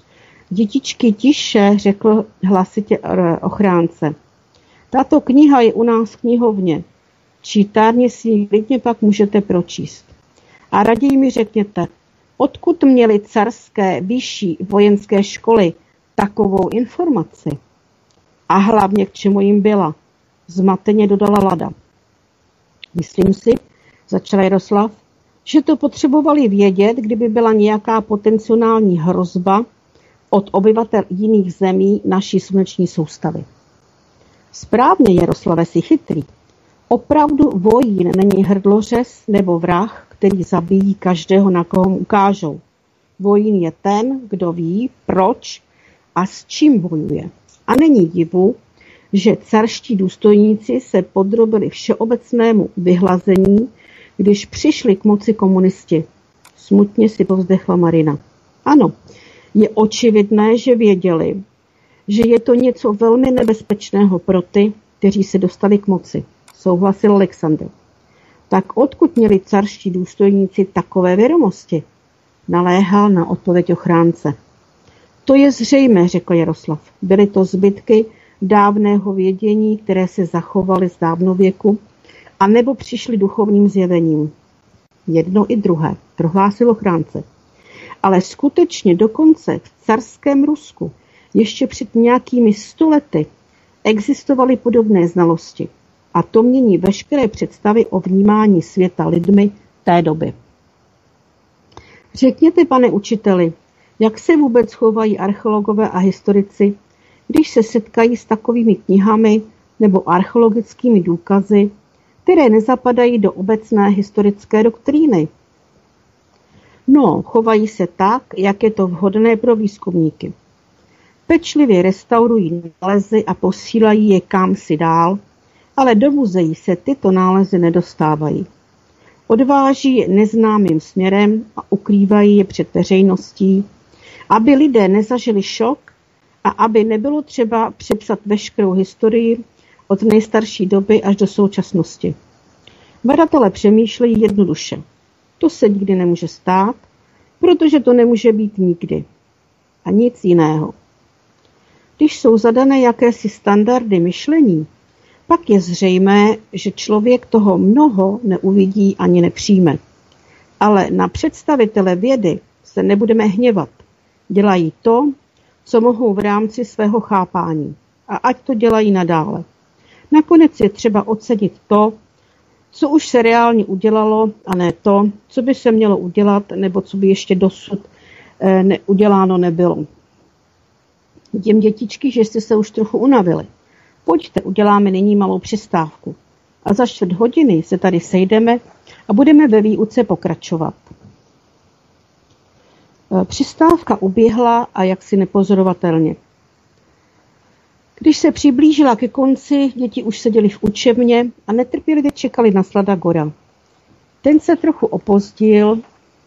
Dětičky, tiše, řekl hlasitě ochránce. Tato kniha je u nás v knihovně. Čítárně si ji klidně pak můžete pročíst. A raději mi řekněte, odkud měly carské vyšší vojenské školy takovou informaci? A hlavně k čemu jim byla? Zmateně dodala Lada. Myslím si, začal Jaroslav, že to potřebovali vědět, kdyby byla nějaká potenciální hrozba od obyvatel jiných zemí naší sluneční soustavy. Správně, Jaroslave, si chytrý. Opravdu vojín není hrdlořez nebo vrah, který zabíjí každého, na koho mu ukážou. Vojín je ten, kdo ví, proč a s čím bojuje. A není divu, že carští důstojníci se podrobili všeobecnému vyhlazení, když přišli k moci komunisti. Smutně si povzdechla Marina. Ano, je očividné, že věděli, že je to něco velmi nebezpečného pro ty, kteří se dostali k moci, souhlasil Alexandr. Tak odkud měli carští důstojníci takové vědomosti? Naléhal na odpověď ochránce. To je zřejmé, řekl Jaroslav. Byly to zbytky dávného vědění, které se zachovaly z dávnověku, anebo přišly duchovním zjevením. Jedno i druhé, prohlásil ochránce. Ale skutečně dokonce v carském Rusku ještě před nějakými sto lety existovaly podobné znalosti. A to mění veškeré představy o vnímání světa lidmi té doby. Řekněte, pane učiteli, jak se vůbec chovají archeologové a historici, když se setkají s takovými knihami nebo archeologickými důkazy, které nezapadají do obecné historické doktríny? No, chovají se tak, jak je to vhodné pro výzkumníky. Pečlivě restaurují nálezy a posílají je kam si dál, ale do muzeí se tyto nálezy nedostávají. Odváží je neznámým směrem a ukrývají je před veřejností, aby lidé nezažili šok a aby nebylo třeba přepsat veškerou historii od nejstarší doby až do současnosti. Badatelé přemýšlejí jednoduše. To se nikdy nemůže stát, protože to nemůže být nikdy. A nic jiného. Když jsou zadané jakési standardy myšlení, pak je zřejmé, že člověk toho mnoho neuvidí ani nepřijme. Ale na představitele vědy se nebudeme hněvat. Dělají to, co mohou v rámci svého chápání. A ať to dělají nadále. Nakonec je třeba ocenit to, co už se reálně udělalo, a ne to, co by se mělo udělat, nebo co by ještě dosud neuděláno nebylo. Vidím, dětičky, že jste se už trochu unavili. Pojďte, uděláme nyní malou přestávku. A za čtvrt hodiny se tady sejdeme a budeme ve výuce pokračovat. Přestávka uběhla a jaksi nepozorovatelně. Když se přiblížila ke konci, děti už seděly v učebně a netrpělivě čekali na Sladagora. Ten se trochu opozdil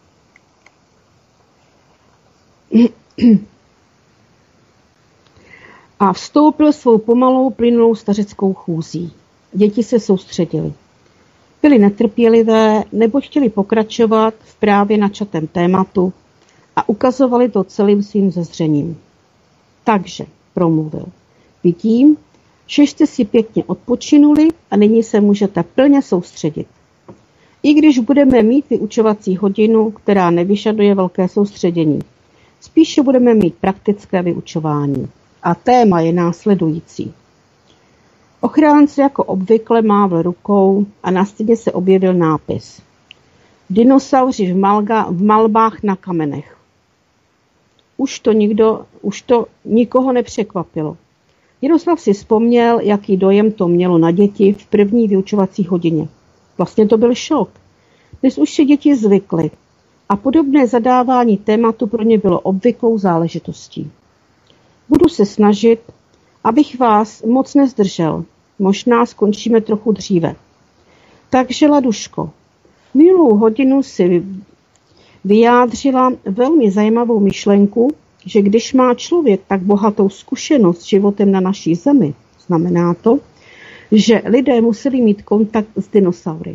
a vstoupil svou pomalou plynulou stařeckou chůzí. Děti se soustředily. Byly netrpělivé, nebo chtěli pokračovat v právě načatém tématu a ukazovali to celým svým zezřením. Takže, promluvil, vidím, že jste si pěkně odpočinuli a nyní se můžete plně soustředit. I když budeme mít vyučovací hodinu, která nevyžaduje velké soustředění. Spíše budeme mít praktické vyučování. A téma je následující. Ochránce jako obvykle mávl rukou a na stěně se objevil nápis. Dinosauři v, malga, v malbách na kamenech. Už to, nikdo, už to nikoho nepřekvapilo. Jaroslav si vzpomněl, jaký dojem to mělo na děti v první vyučovací hodině. Vlastně to byl šok. Dnes už si děti zvykly a podobné zadávání tématu pro ně bylo obvyklou záležitostí. Budu se snažit, abych vás moc nezdržel. Možná skončíme trochu dříve. Takže, Laduško, minulou hodinu si vyjádřila velmi zajímavou myšlenku, že když má člověk tak bohatou zkušenost s životem na naší zemi, znamená to, že lidé museli mít kontakt s dinosaury.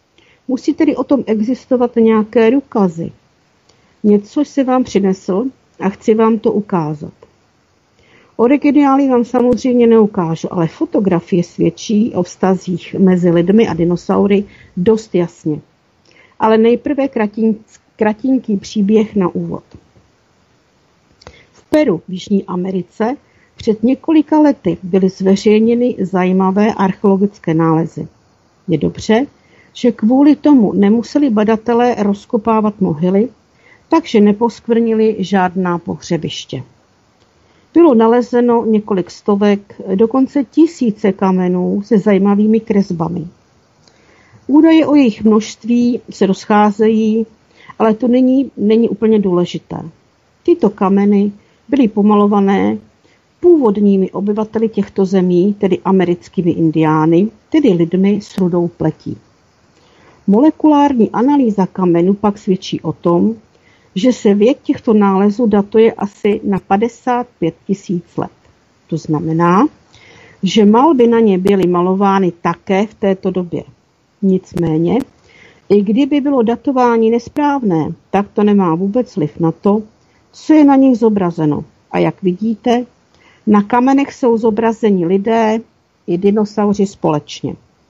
Musí tedy o tom existovat nějaké důkazy. Něco si vám přinesl a chci vám to ukázat. Originály vám samozřejmě neukážu, ale fotografie svědčí o vztazích mezi lidmi a dinosaury dost jasně. Ale nejprve kratin, kratinký příběh na úvod. V Peru v Jižní Americe před několika lety byly zveřejněny zajímavé archeologické nálezy. Je dobře, že kvůli tomu nemuseli badatelé rozkopávat mohyly, takže neposkvrnili žádná pohřebiště. Bylo nalezeno několik stovek, dokonce tisíce kamenů se zajímavými kresbami. Údaje o jejich množství se rozcházejí, ale to není, není úplně důležité. Tyto kameny byly pomalované původními obyvateli těchto zemí, tedy americkými indiány, tedy lidmi s rudou pletí. Molekulární analýza kamenu pak svědčí o tom, že se věk těchto nálezů datuje asi na padesát pět tisíc let. To znamená, že malby na ně byly malovány také v této době. Nicméně, i kdyby bylo datování nesprávné, tak to nemá vůbec vliv na to, co je na nich zobrazeno. A jak vidíte, na kamenech jsou zobrazeni lidé i dinosauři společně.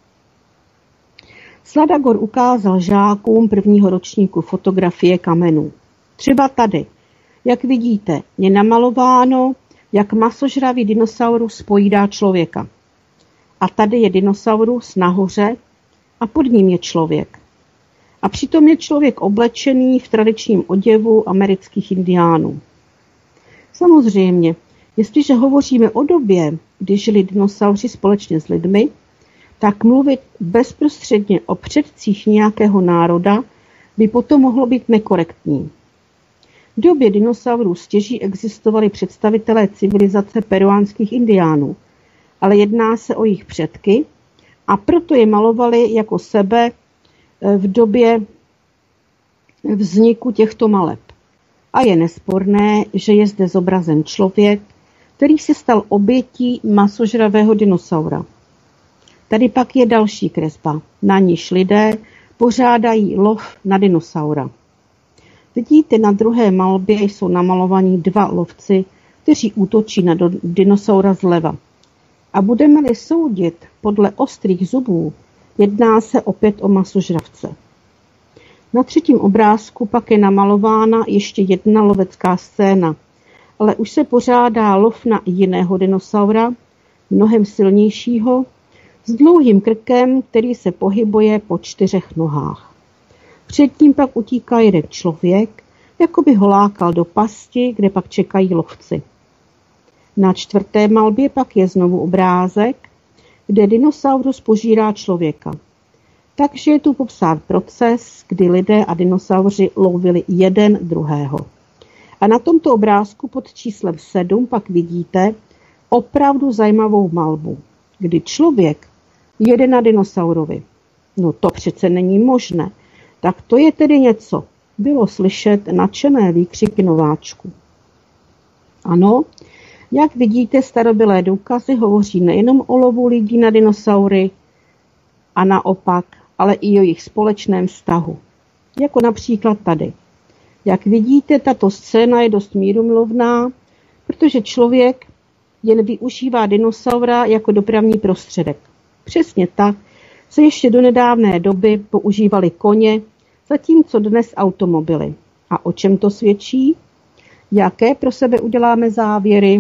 Sladagor ukázal žákům prvního ročníku fotografie kamenů. Třeba tady, jak vidíte, je namalováno, jak masožravý dinosaurus pojídá člověka. A tady je dinosaurus nahoře a pod ním je člověk. A přitom je člověk oblečený v tradičním oděvu amerických indiánů. Samozřejmě, jestliže hovoříme o době, kdy žili dinosauři společně s lidmi, tak mluvit bezprostředně o předcích nějakého národa by potom mohlo být nekorektní. V době dinosaurů stěží existovali představitelé civilizace peruánských indiánů, ale jedná se o jejich předky a proto je malovali jako sebe v době vzniku těchto maleb. A je nesporné, že je zde zobrazen člověk, který se stal obětí masožravého dinosaura. Tady pak je další kresba, na níž lidé pořádají lov na dinosaura. Vidíte, na druhé malbě jsou namalovaní dva lovci, kteří útočí na dinosaura zleva. A budeme-li soudit podle ostrých zubů, jedná se opět o masožravce. Na třetím obrázku pak je namalována ještě jedna lovecká scéna, ale už se pořádá lov na jiného dinosaura, mnohem silnějšího, s dlouhým krkem, který se pohybuje po čtyřech nohách. Před ním pak utíká jeden člověk, jako by ho lákal do pasti, kde pak čekají lovci. Na čtvrté malbě pak je znovu obrázek, kde dinosaurus požírá člověka. Takže je tu popsán proces, kdy lidé a dinosauři lovili jeden druhého. A na tomto obrázku pod číslem sedm pak vidíte opravdu zajímavou malbu, kdy člověk jede na dinosaurovi. No to přece není možné. Tak to je tedy něco. Bylo slyšet nadšené výkřiky nováčků. Ano, jak vidíte, starobylé důkazy hovoří nejenom o lovu lidí na dinosaury a naopak, ale i o jejich společném vztahu. Jako například tady. Jak vidíte, tato scéna je dost mírumilovná, protože člověk jen využívá dinosaura jako dopravní prostředek. Přesně tak se ještě do nedávné doby používali koně, zatímco dnes automobily. A o čem to svědčí? Jaké pro sebe uděláme závěry?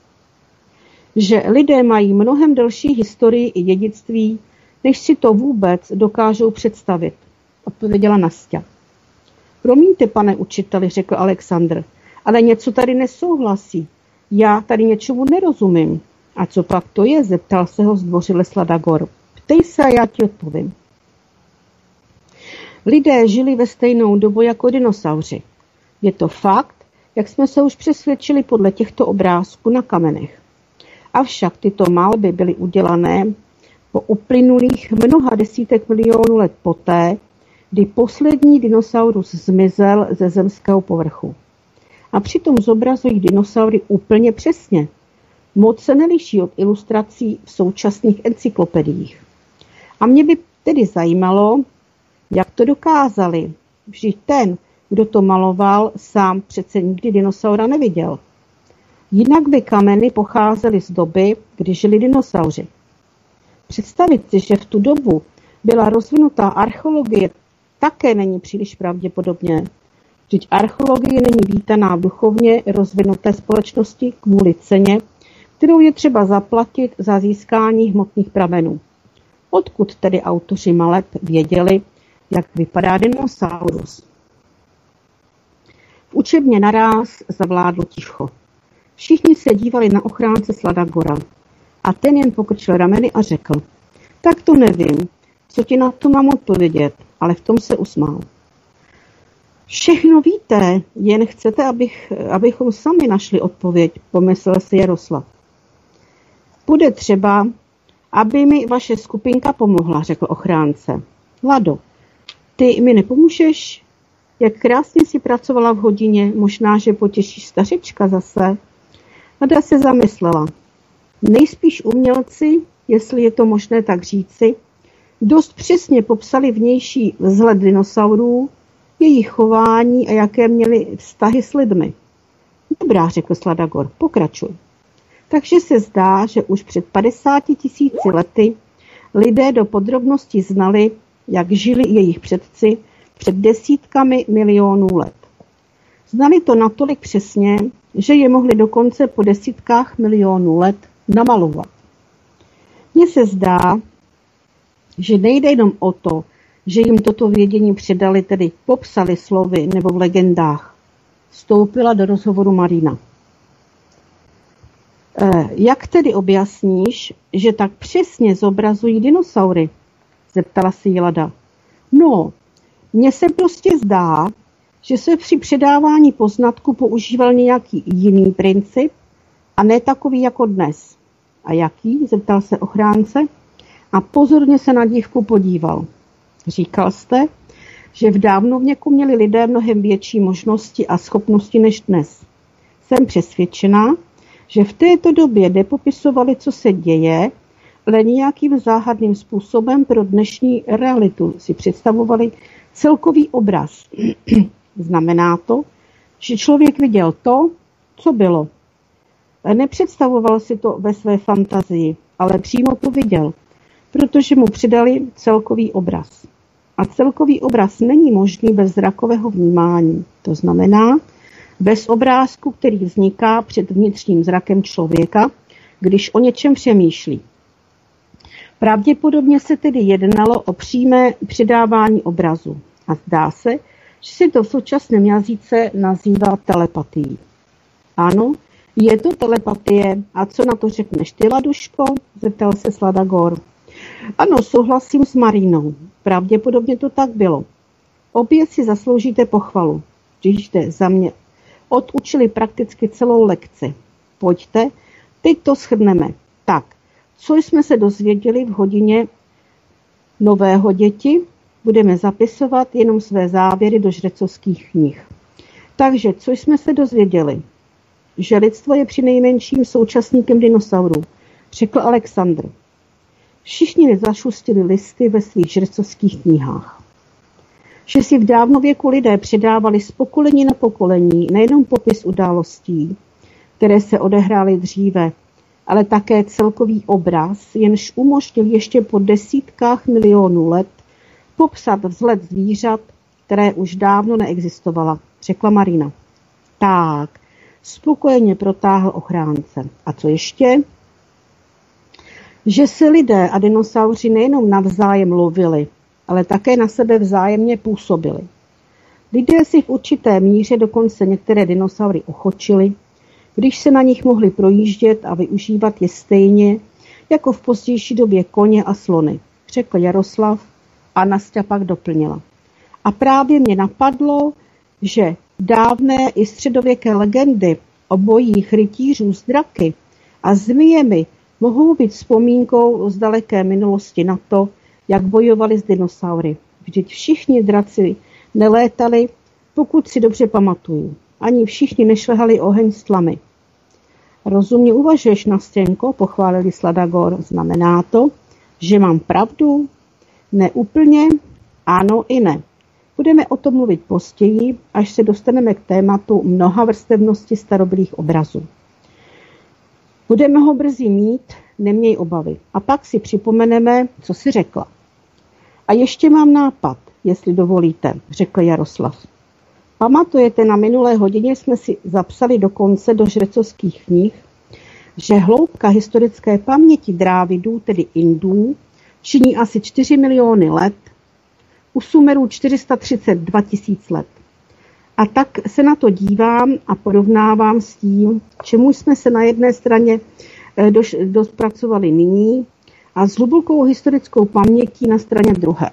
Že lidé mají mnohem delší historii i dědictví, než si to vůbec dokážou představit, odpověděla Nastia. Promiňte, pane učiteli, řekl Alexandr, ale něco tady nesouhlasí. Já tady něčemu nerozumím. A co pak to je? Zeptal se ho zdvořile Sladagor. Ptej se a já ti odpovím. Lidé žili ve stejnou dobu jako dinosauři. Je to fakt, jak jsme se už přesvědčili podle těchto obrázků na kamenech. Avšak tyto malby byly udělané po uplynulých mnoha desítek milionů let poté, kdy poslední dinosaurus zmizel ze zemského povrchu. A přitom zobrazují dinosaury úplně přesně. Moc se neliší od ilustrací v současných encyklopediích. A mě by tedy zajímalo, jak to dokázali. Vždyť ten, kdo to maloval, sám přece nikdy dinosaura neviděl. Jinak by kameny pocházely z doby, kdy žili dinosauři. Představit si, že v tu dobu byla rozvinutá archeologie, také není příliš pravděpodobné. Vždyť archeologie není vítaná v duchovně rozvinuté společnosti kvůli ceně, kterou je třeba zaplatit za získání hmotných pramenů. Odkud tedy autoři maleb věděli, jak vypadá dinosaurus? V učebně naráz zavládlo ticho. Všichni se dívali na ochránce Sladagora a ten jen pokrčil rameny a řekl: tak to nevím, co ti na to mám odpovědět, ale v tom se usmál. Všechno víte, jen chcete, abych, abychom sami našli odpověď, pomyslel si Jaroslav. Bude třeba, aby mi vaše skupinka pomohla, řekl ochránce. Lado, ty mi nepomůžeš? Jak krásně si pracovala v hodině, možná, že potěšíš stařečka zase. Lada se zamyslela. Nejspíš umělci, jestli je to možné tak říci, dost přesně popsali vnější vzhled dinosaurů, jejich chování a jaké měli vztahy s lidmi. Dobrá, řekl Sladagor, pokračuj. Takže se zdá, že už před padesáti tisíci lety lidé do podrobností znali, jak žili jejich předci před desítkami milionů let. Znali to natolik přesně, že je mohli dokonce po desítkách milionů let namalovat. Mně se zdá, že nejde jenom o to, že jim toto vědění předali, tedy popsali slovy nebo v legendách. Vstoupila do rozhovoru Marina. E, jak tedy objasníš, že tak přesně zobrazují dinosaury? Zeptala se Lada. No, mně se prostě zdá, že se při předávání poznatku používal nějaký jiný princip a ne takový jako dnes. A jaký? Zeptal se ochránce a pozorně se na dívku podíval. Říkal jste, že v dávnověku měli lidé mnohem větší možnosti a schopnosti než dnes. Jsem přesvědčená, že v této době nepopisovali, co se děje, ale nějakým záhadným způsobem pro dnešní realitu si představovali celkový obraz. Znamená to, že člověk viděl to, co bylo. Nepředstavoval si to ve své fantazii, ale přímo to viděl, protože mu přidali celkový obraz. A celkový obraz není možný bez zrakového vnímání. To znamená bez obrázku, který vzniká před vnitřním zrakem člověka, když o něčem přemýšlí. Pravděpodobně se tedy jednalo o přímé předávání obrazu. A zdá se, že se to v současném jazyce nazývá telepatií. Ano, je to telepatie. A co na to řekneš ty, Laduško? Zeptal se Sladagor. Ano, souhlasím s Marinou. Pravděpodobně to tak bylo. Obě si zasloužíte pochvalu. Když jste za mě odučili prakticky celou lekci. Pojďte, teď to shrneme. Tak, co jsme se dozvěděli v hodině nového děti, budeme zapisovat jenom své závěry do žrecovských knih. Takže, co jsme se dozvěděli? Že lidstvo je přinejmenším současníkem dinosaurů, řekl Alexandr. Všichni zašustili listy ve svých žrecovských knihách. Že si v dávnověku lidé předávali z pokolení na pokolení nejenom popis událostí, které se odehrály dříve, ale také celkový obraz, jenž umožnil ještě po desítkách milionů let popsat vzhled zvířat, které už dávno neexistovala, řekla Marina. Tak, spokojeně protáhl ochránce. A co ještě? Že se lidé a dinosauři nejenom navzájem lovili, ale také na sebe vzájemně působili. Lidé si v určité míře dokonce některé dinosaury ochočili, když se na nich mohli projíždět a využívat je stejně, jako v pozdější době koně a slony, řekl Jaroslav a Nasťa pak doplnila. A právě mě napadlo, že dávné i středověké legendy o bojích rytířů s draky a zmijemi mohou být vzpomínkou z daleké minulosti na to, jak bojovali s dinosaury. Vždyť všichni draci nelétali, pokud si dobře pamatuju. Ani všichni nešlehali oheň s tlamy. Rozumně uvažuješ, Nastěnko, pochválili Sladagor. Znamená to, že mám pravdu? Ne úplně, ano i ne. Budeme o tom mluvit později, až se dostaneme k tématu mnohavrstevnosti starobylých obrazů. Budeme ho brzy mít, neměj obavy. A pak si připomeneme, co si řekla. A ještě mám nápad, jestli dovolíte, řekl Jaroslav. Pamatujete, na minulé hodině jsme si zapsali dokonce do žrecovských knih, že hloubka historické paměti Drávidů, tedy Indů, činí asi čtyři miliony let, u Sumerů čtyři sta třicet dva tisíc let. A tak se na to dívám a porovnávám s tím, čemu jsme se na jedné straně dospracovali nyní a s hlubokou historickou pamětí na straně druhé.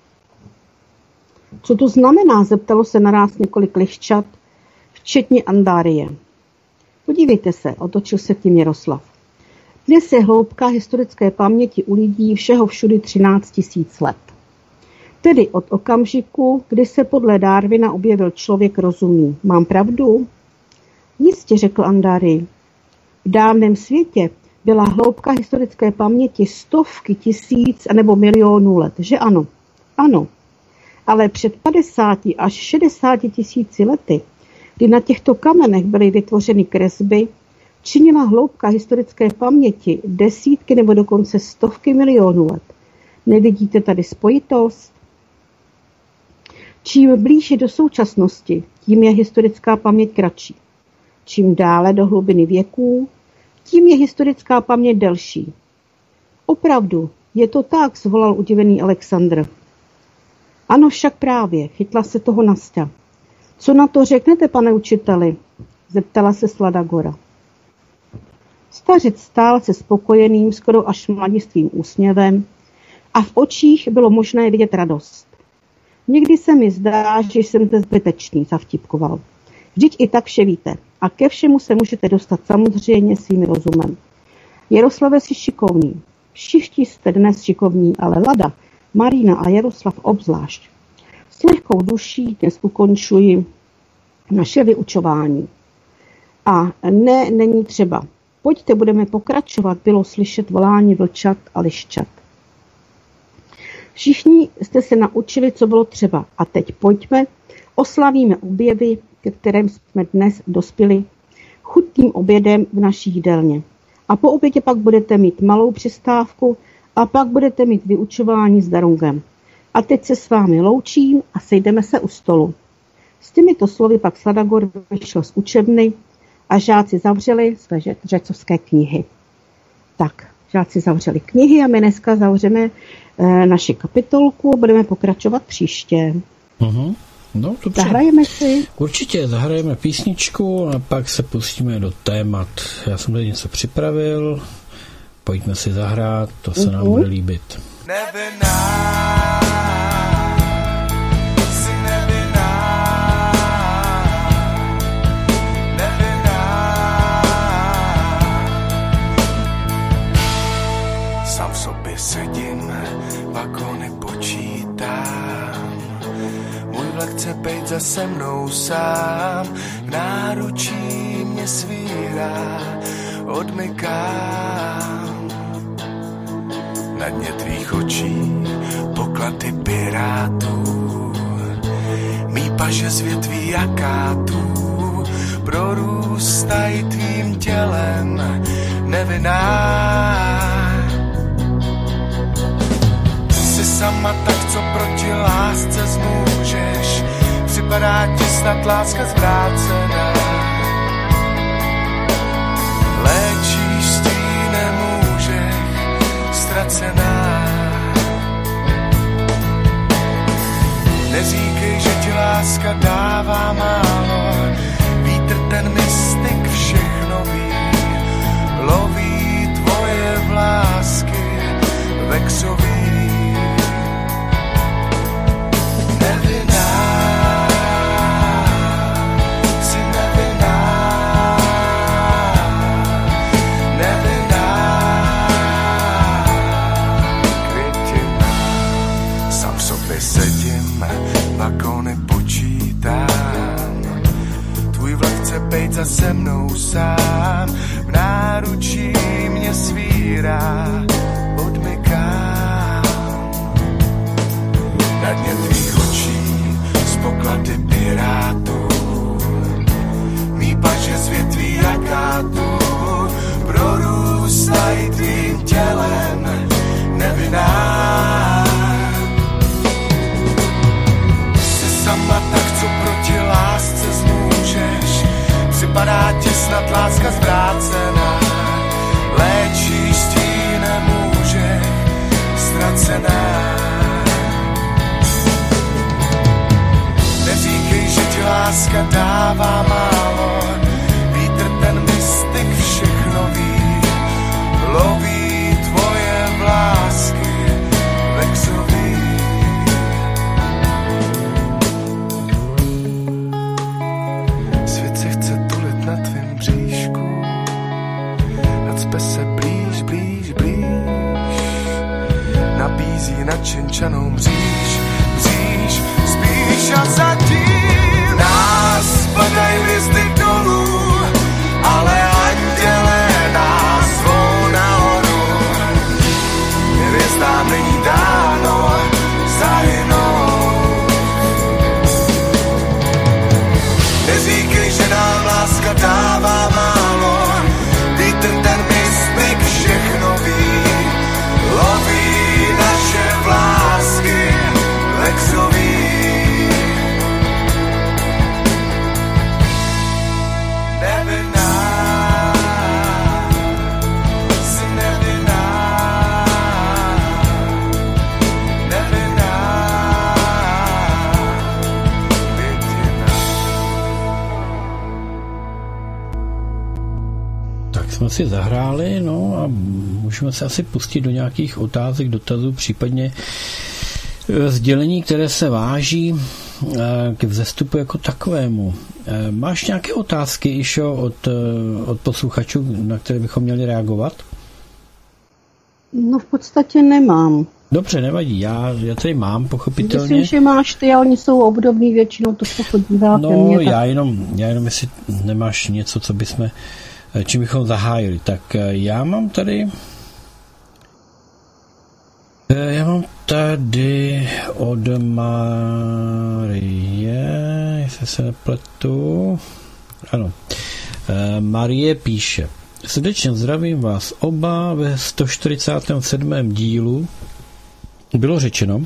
Co to znamená, zeptalo se naráz několik liščat, včetně Andárie. Podívejte se, otočil se tím Jaroslav. Dnes je hloubka historické paměti u lidí všeho všudy třináct tisíc let. Tedy od okamžiku, kdy se podle Darwina objevil člověk rozumný. Mám pravdu? Jistě, řekl Andárii. V dávném světě byla hloubka historické paměti stovky tisíc nebo milionů let, že ano? Ano. Ale před padesáti až šedesáti tisíci lety, kdy na těchto kamenech byly vytvořeny kresby, činila hloubka historické paměti desítky nebo dokonce stovky milionů let. Nevidíte tady spojitost? Čím blíže do současnosti, tím je historická paměť kratší. Čím dále do hlubiny věků, tím je historická paměť delší. Opravdu, je to tak, zvolal udivený Alexandr. Ano, však právě, chytla se toho Nasťa. Co na to řeknete, pane učiteli? Zeptala se Sladagora. Stařec stál se spokojeným, skoro až mladistvým úsměvem a v očích bylo možné vidět radost. Někdy se mi zdá, že jsem zde zbytečný, zavtipkoval. Vždyť i tak vše víte a ke všemu se můžete dostat samozřejmě svým rozumem. Jaroslave jsi šikovný. Všichni jste dnes šikovní, ale Lada, Marina a Jaroslav obzvlášť. S lehkou duší dnes ukončuji naše vyučování. A ne, není třeba. Pojďte, budeme pokračovat, bylo slyšet volání vlčat a liščat. Všichni jste se naučili, co bylo třeba. A teď pojďme, oslavíme objevy, ke kterým jsme dnes dospěli chutným obědem v naší jídelně. A po obědě pak budete mít malou přestávku a pak budete mít vyučování s Darungem. A teď se s vámi loučím a sejdeme se u stolu. S těmito slovy pak Sladagor vyšel z učebny a žáci zavřeli své řecovské knihy. Tak, žáci zavřeli knihy a my dneska zavřeme e, naši kapitolku a budeme pokračovat příště. Uh-huh. No, dobře. Zahrajeme si. Určitě, zahrajeme písničku a pak se pustíme do témat. Já jsem tady něco připravil, pojďme si zahrát, to se uh-huh. nám bude líbit. Nevinná. Sedím, vagony počítám, můj vlak chce bejt za se mnou sám, v náručí mě svírá, odmykám. Na dně tvých očí poklady pirátů, mý paže z větví jakátů, prorůstají tvým tělem nevinná. Sama tak, co proti lásce zmůžeš, připadá ti snad láska zvrácená. Léčíš stínem můžeš, ztracená. Neříkej, že ti láska dává málo, vítr ten mystik všechno ví, loví tvoje vlásky vexový. Vagony počítám, tvůj vlak chce bejt za se mnou sám, v náručí mě svírá, odmykám. Na dně tvých očí ztracená. Neříkej, že ti láska dává málo, vítr ten mystik všechno ví, loví tvoje vlásky vexový. Svět se chce tulit na tvým bříšku, nacpe se blíž, blíž, blíž, nabízí nadšenčanou mříž, mříž, spíš a zatím nás padají hvězdy dolů, ale anděle nás zvou nahoru. Hvězdám není dáno zahynout. Neříkej, že nám láska dává málo, vítr ten mystik všechno ví, loví naše vlásky vexový. Nevinná, jsi nevinná, nevinná, pětina. Tak jsme si zahráli, no a můžeme se asi pustit do nějakých otázek, dotazů, případně sdělení, které se váží k vzestupu jako takovému. Máš nějaké otázky, Išo, od, od posluchačů, na které bychom měli reagovat? No v podstatě nemám. Dobře, nevadí, já, já tady mám, pochopitelně. Myslím, že máš ty, ale oni jsou obdobný většinou, to se podíváte. No, mě, tak... já, jenom, já jenom, jestli nemáš něco, co bychom, čím bychom zahájili. Tak já mám tady Já mám tady od Marie, jestli se nepletu. Ano. Marie píše: srdečně zdravím vás oba. Ve sto čtyřicátém sedmém dílu bylo řečeno,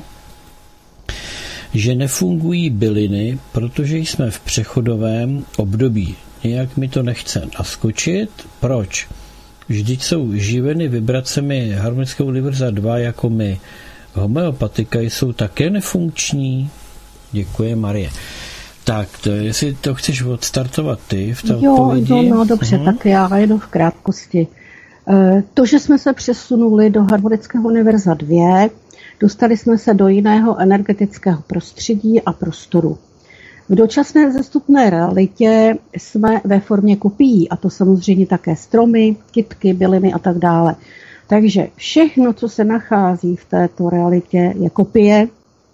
že nefungují byliny, protože jsme v přechodovém období. Nějak mi to nechce naskočit. Proč? Vždyť jsou živeny vibracemi harmonického univerza dva jako my. Homeopatika jsou také nefunkční. Děkuji, Marie. Tak, to, jestli to chceš odstartovat ty v té odpovědi. Jo, no dobře, hmm. tak já jenom v krátkosti. To, že jsme se přesunuli do harmonického univerza dva, dostali jsme se do jiného energetického prostředí a prostoru. V dočasné vzestupné realitě jsme ve formě kopií, a to samozřejmě také stromy, kytky, byliny a tak dále. Takže všechno, co se nachází v této realitě, je kopie,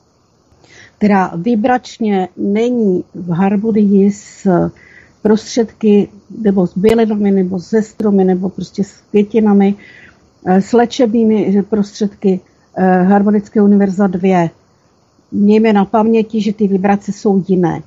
která vibračně není v harmonii s prostředky, nebo s bylinami, nebo se stromy, nebo prostě s květinami, s léčebnými prostředky harmonického univerza dva. Mějme na paměti, že ty vibrace jsou jiné.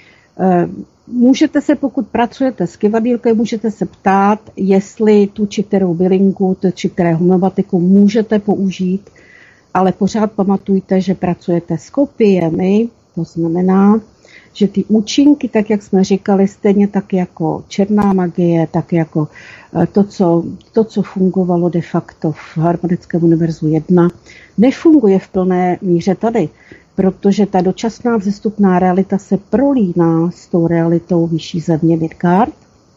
Můžete se, pokud pracujete s kyvadýlkem, můžete se ptát, jestli tu či kterou bylinku, tu či kterou homeopatiku můžete použít, ale pořád pamatujte, že pracujete s kopiemi, to znamená, že ty účinky, tak jak jsme říkali, stejně tak jako černá magie, tak jako to, co, to, co fungovalo de facto v harmonickém univerzu jedna, nefunguje v plné míře tady, protože ta dočasná vzestupná realita se prolíná s tou realitou vyšší země Midgard.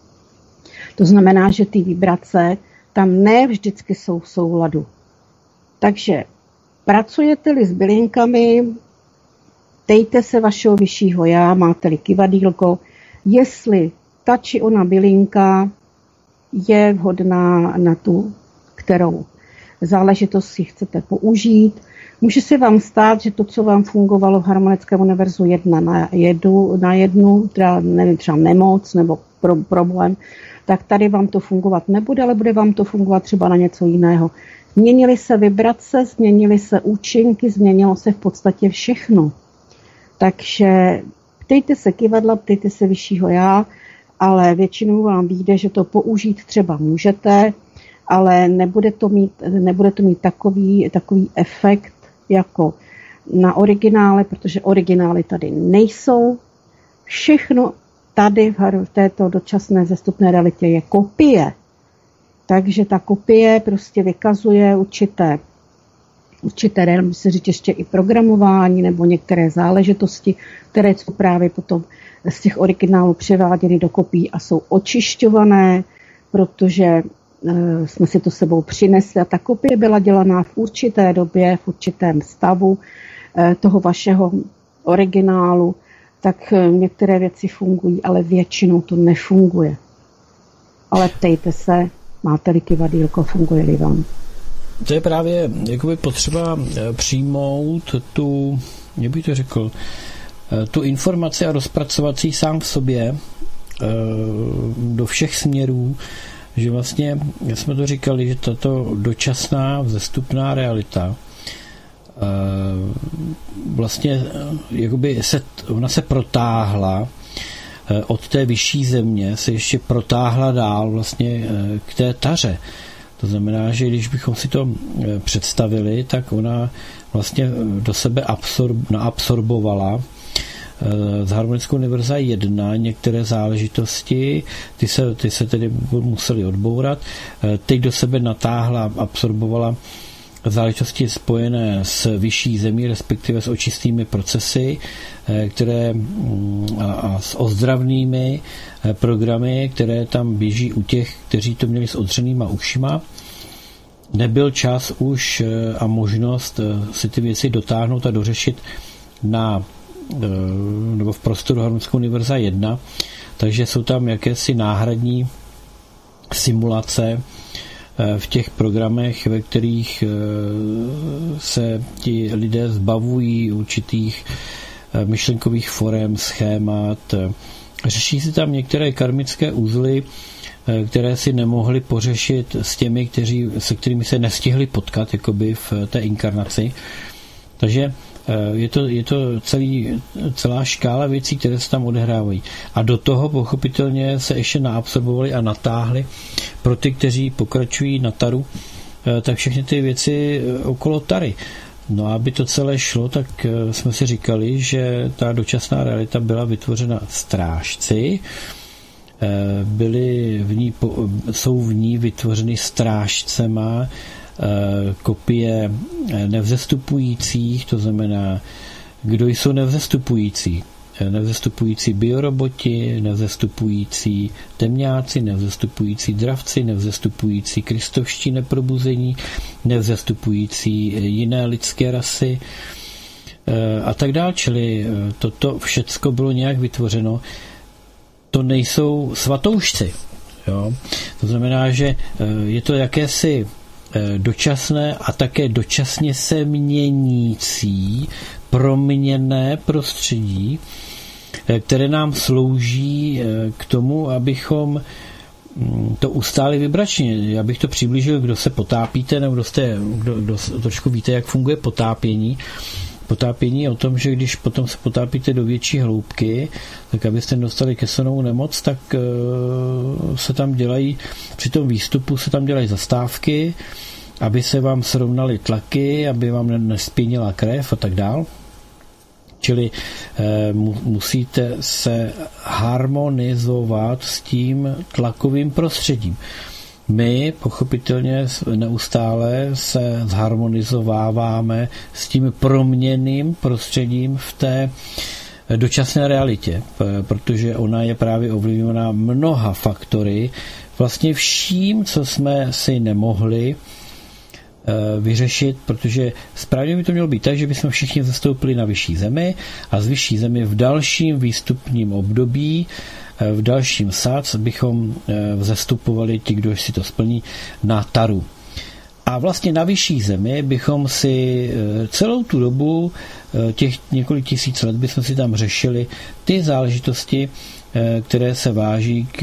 To znamená, že ty vibrace tam ne vždycky jsou v souladu. Takže pracujete-li s bylinkami, dejte se vašeho vyššího já, máte-li kyvadýlko, jestli ta či ona bylinka je vhodná na tu, kterou záležitost si chcete použít. Může se vám stát, že to, co vám fungovalo v harmonickém univerzu jedna na, jedu, na jednu, třeba, nevím, třeba nemoc nebo pro, problém, tak tady vám to fungovat nebude, ale bude vám to fungovat třeba na něco jiného. Změnily se vibrace, změnily se účinky, změnilo se v podstatě všechno. Takže ptejte se kyvadla, ptejte se vyššího já, ale většinou vám vyjde, že to použít třeba můžete, ale nebude to mít, nebude to mít takový, takový efekt jako na originále, protože originály tady nejsou. Všechno tady v této dočasné zestupné realitě je kopie. Takže ta kopie prostě vykazuje určité určité, dá se říct ještě i programování nebo některé záležitosti, které jsou právě potom z těch originálů převáděny do kopií a jsou očišťované, protože e, jsme si to sebou přinesli a ta kopie byla dělaná v určité době, v určitém stavu e, toho vašeho originálu, tak e, některé věci fungují, ale většinou to nefunguje. Ale ptejte se, máte-li kivadýlko, funguje-li vám. To je právě jakoby potřeba přijmout tu, jak bych to řekl, tu informaci a rozpracovat si sám v sobě do všech směrů, že vlastně, jak jsme to říkali, že tato dočasná vzestupná realita vlastně jakoby se, ona se protáhla od té vyšší země, se ještě protáhla dál vlastně k té taře. To znamená, že když bychom si to představili, tak ona vlastně do sebe absorb, naabsorbovala z Harmonickou univerza jedna některé záležitosti, ty se, ty se tedy museli odbourat, teď do sebe natáhla, absorbovala záležitosti spojené s vyšší zemí, respektive s očistými procesy, které a, a s ozdravnými programy, které tam běží u těch, kteří to měli s odřenýma ušima. Nebyl čas už a možnost si ty věci dotáhnout a dořešit na nebo v prostoru Harmonickou univerza jedna, takže jsou tam jakési náhradní simulace v těch programech, ve kterých se ti lidé zbavují určitých myšlenkových forem, schémat. Řeší si tam některé karmické uzly, které si nemohli pořešit s těmi, kteří, se kterými se nestihli potkat jakoby v té inkarnaci. Takže je to, je to celý, celá škála věcí, které se tam odehrávají. A do toho pochopitelně se ještě naabsorbovali a natáhli pro ty, kteří pokračují na taru, tak všechny ty věci okolo tary. No a aby to celé šlo, tak jsme si říkali, že ta dočasná realita byla vytvořena strážci, byly v ní, jsou v ní vytvořeny strážcema kopie nevzestupujících, to znamená, kdo jsou nevzestupující. Nevzestupující bioroboti, nevzestupující temňáci, nevzestupující dravci, nevzestupující kristovští neprobuzení, nevzestupující jiné lidské rasy a tak dále. Čili toto všecko bylo nějak vytvořeno. To nejsou svatoušci. Jo? To znamená, že je to jakési dočasné a také dočasně se měnící proměnné prostředí, které nám slouží k tomu, abychom to ustáli vibračně. Já bych to přiblížil, kdo se potápíte, nebo kdo, jste, kdo, kdo trošku víte, jak funguje potápění. Potápění je o tom, že když potom se potápíte do větší hloubky, tak abyste dostali kesenou nemoc, tak uh, se tam dělají, při tom výstupu se tam dělají zastávky, aby se vám srovnaly tlaky, aby vám nespěnila krev a tak dál. Čili eh, musíte se harmonizovat s tím tlakovým prostředím. My pochopitelně neustále se zharmonizováváme s tím proměnným prostředím v té dočasné realitě, protože ona je právě ovlivněna mnoha faktory, vlastně vším, co jsme si nemohli vyřešit, protože správně by to mělo být tak, že bychom všichni zastoupili na vyšší zemi a z vyšší zemi v dalším výstupním období, v dalším sac bychom vzestupovali ti, kdo si to splní, na taru. A vlastně na vyšší zemi bychom si celou tu dobu, těch několik tisíc let, bychom si tam řešili ty záležitosti, které se váží k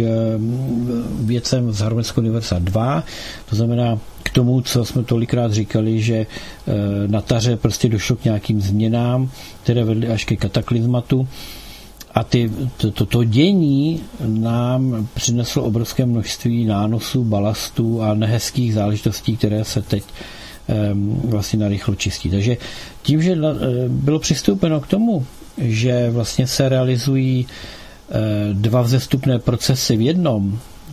věcem z Harmonickou univerza dva, to znamená k tomu, co jsme tolikrát říkali, že na taře prostě došlo k nějakým změnám, které vedly až ke kataklizmatu a ty, to, to, to dění nám přineslo obrovské množství nánosů, balastů a nehezkých záležitostí, které se teď vlastně narychlo čistí. Takže tím, že bylo přistoupeno k tomu, že vlastně se realizují dva vzestupné procesy v jednom,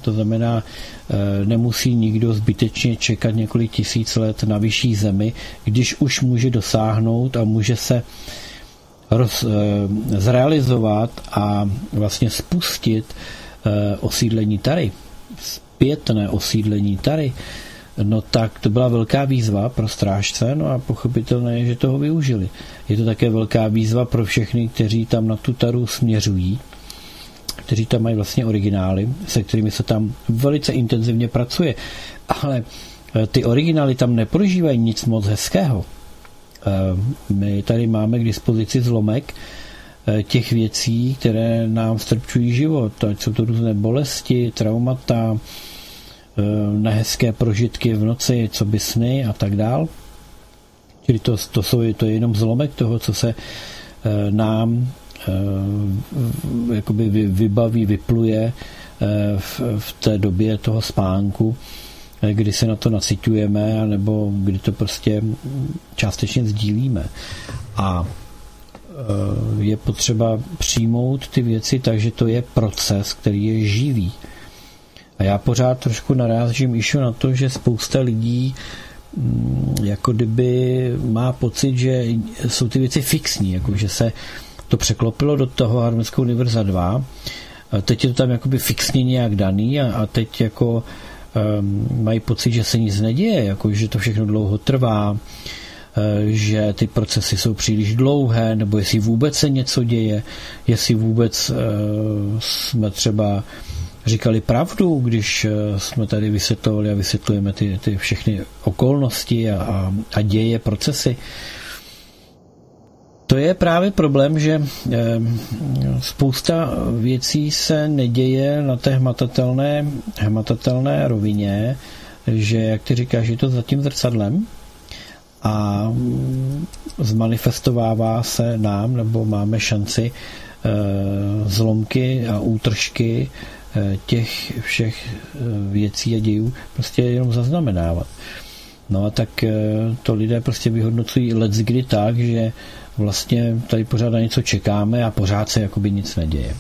To znamená, nemusí nikdo zbytečně čekat několik tisíc let na vyšší zemi, když už může dosáhnout a může se roz, zrealizovat a vlastně spustit osídlení tady, zpětné osídlení tady, no tak to byla velká výzva pro strážce, no a pochopitelné je, že toho využili. Je to také velká výzva pro všechny, kteří tam na tu taru směřují, kteří tam mají vlastně originály, se kterými se tam velice intenzivně pracuje. Ale ty originály tam neprožívají nic moc hezkého. My tady máme k dispozici zlomek těch věcí, které nám strpčují život. Ať jsou to různé bolesti, traumata, nehezké prožitky v noci, co by sny a tak dál. Čili to, to, jsou, to je jenom zlomek toho, co se nám jakoby vybaví, vypluje v, v té době toho spánku, kdy se na to naciťujeme, nebo kdy to prostě částečně sdílíme. A je potřeba přijmout ty věci, takže to je proces, který je živý. A já pořád trošku narážím ještě na to, že spousta lidí jako kdyby má pocit, že jsou ty věci fixní, jako že se to překlopilo do toho Harmonického univerza dva. Teď je to tam jakoby fixně nějak daný a, a teď jako um, mají pocit, že se nic neděje, jako že to všechno dlouho trvá, uh, že ty procesy jsou příliš dlouhé, nebo jestli vůbec se něco děje, jestli vůbec uh, jsme třeba říkali pravdu, když uh, jsme tady vysvětlovali a vysvětlujeme ty, ty všechny okolnosti a, a, a děje, procesy. To je právě problém, že spousta věcí se neděje na té hmatatelné, hmatatelné rovině, že, jak ty říkáš, je to za tím zrcadlem a zmanifestovává se nám, nebo máme šanci zlomky a útržky těch všech věcí a dějů prostě jenom zaznamenávat. No a tak to lidé prostě vyhodnocují leckdy tak, že vlastně tady pořád na něco čekáme a pořád se jakoby nic neděje.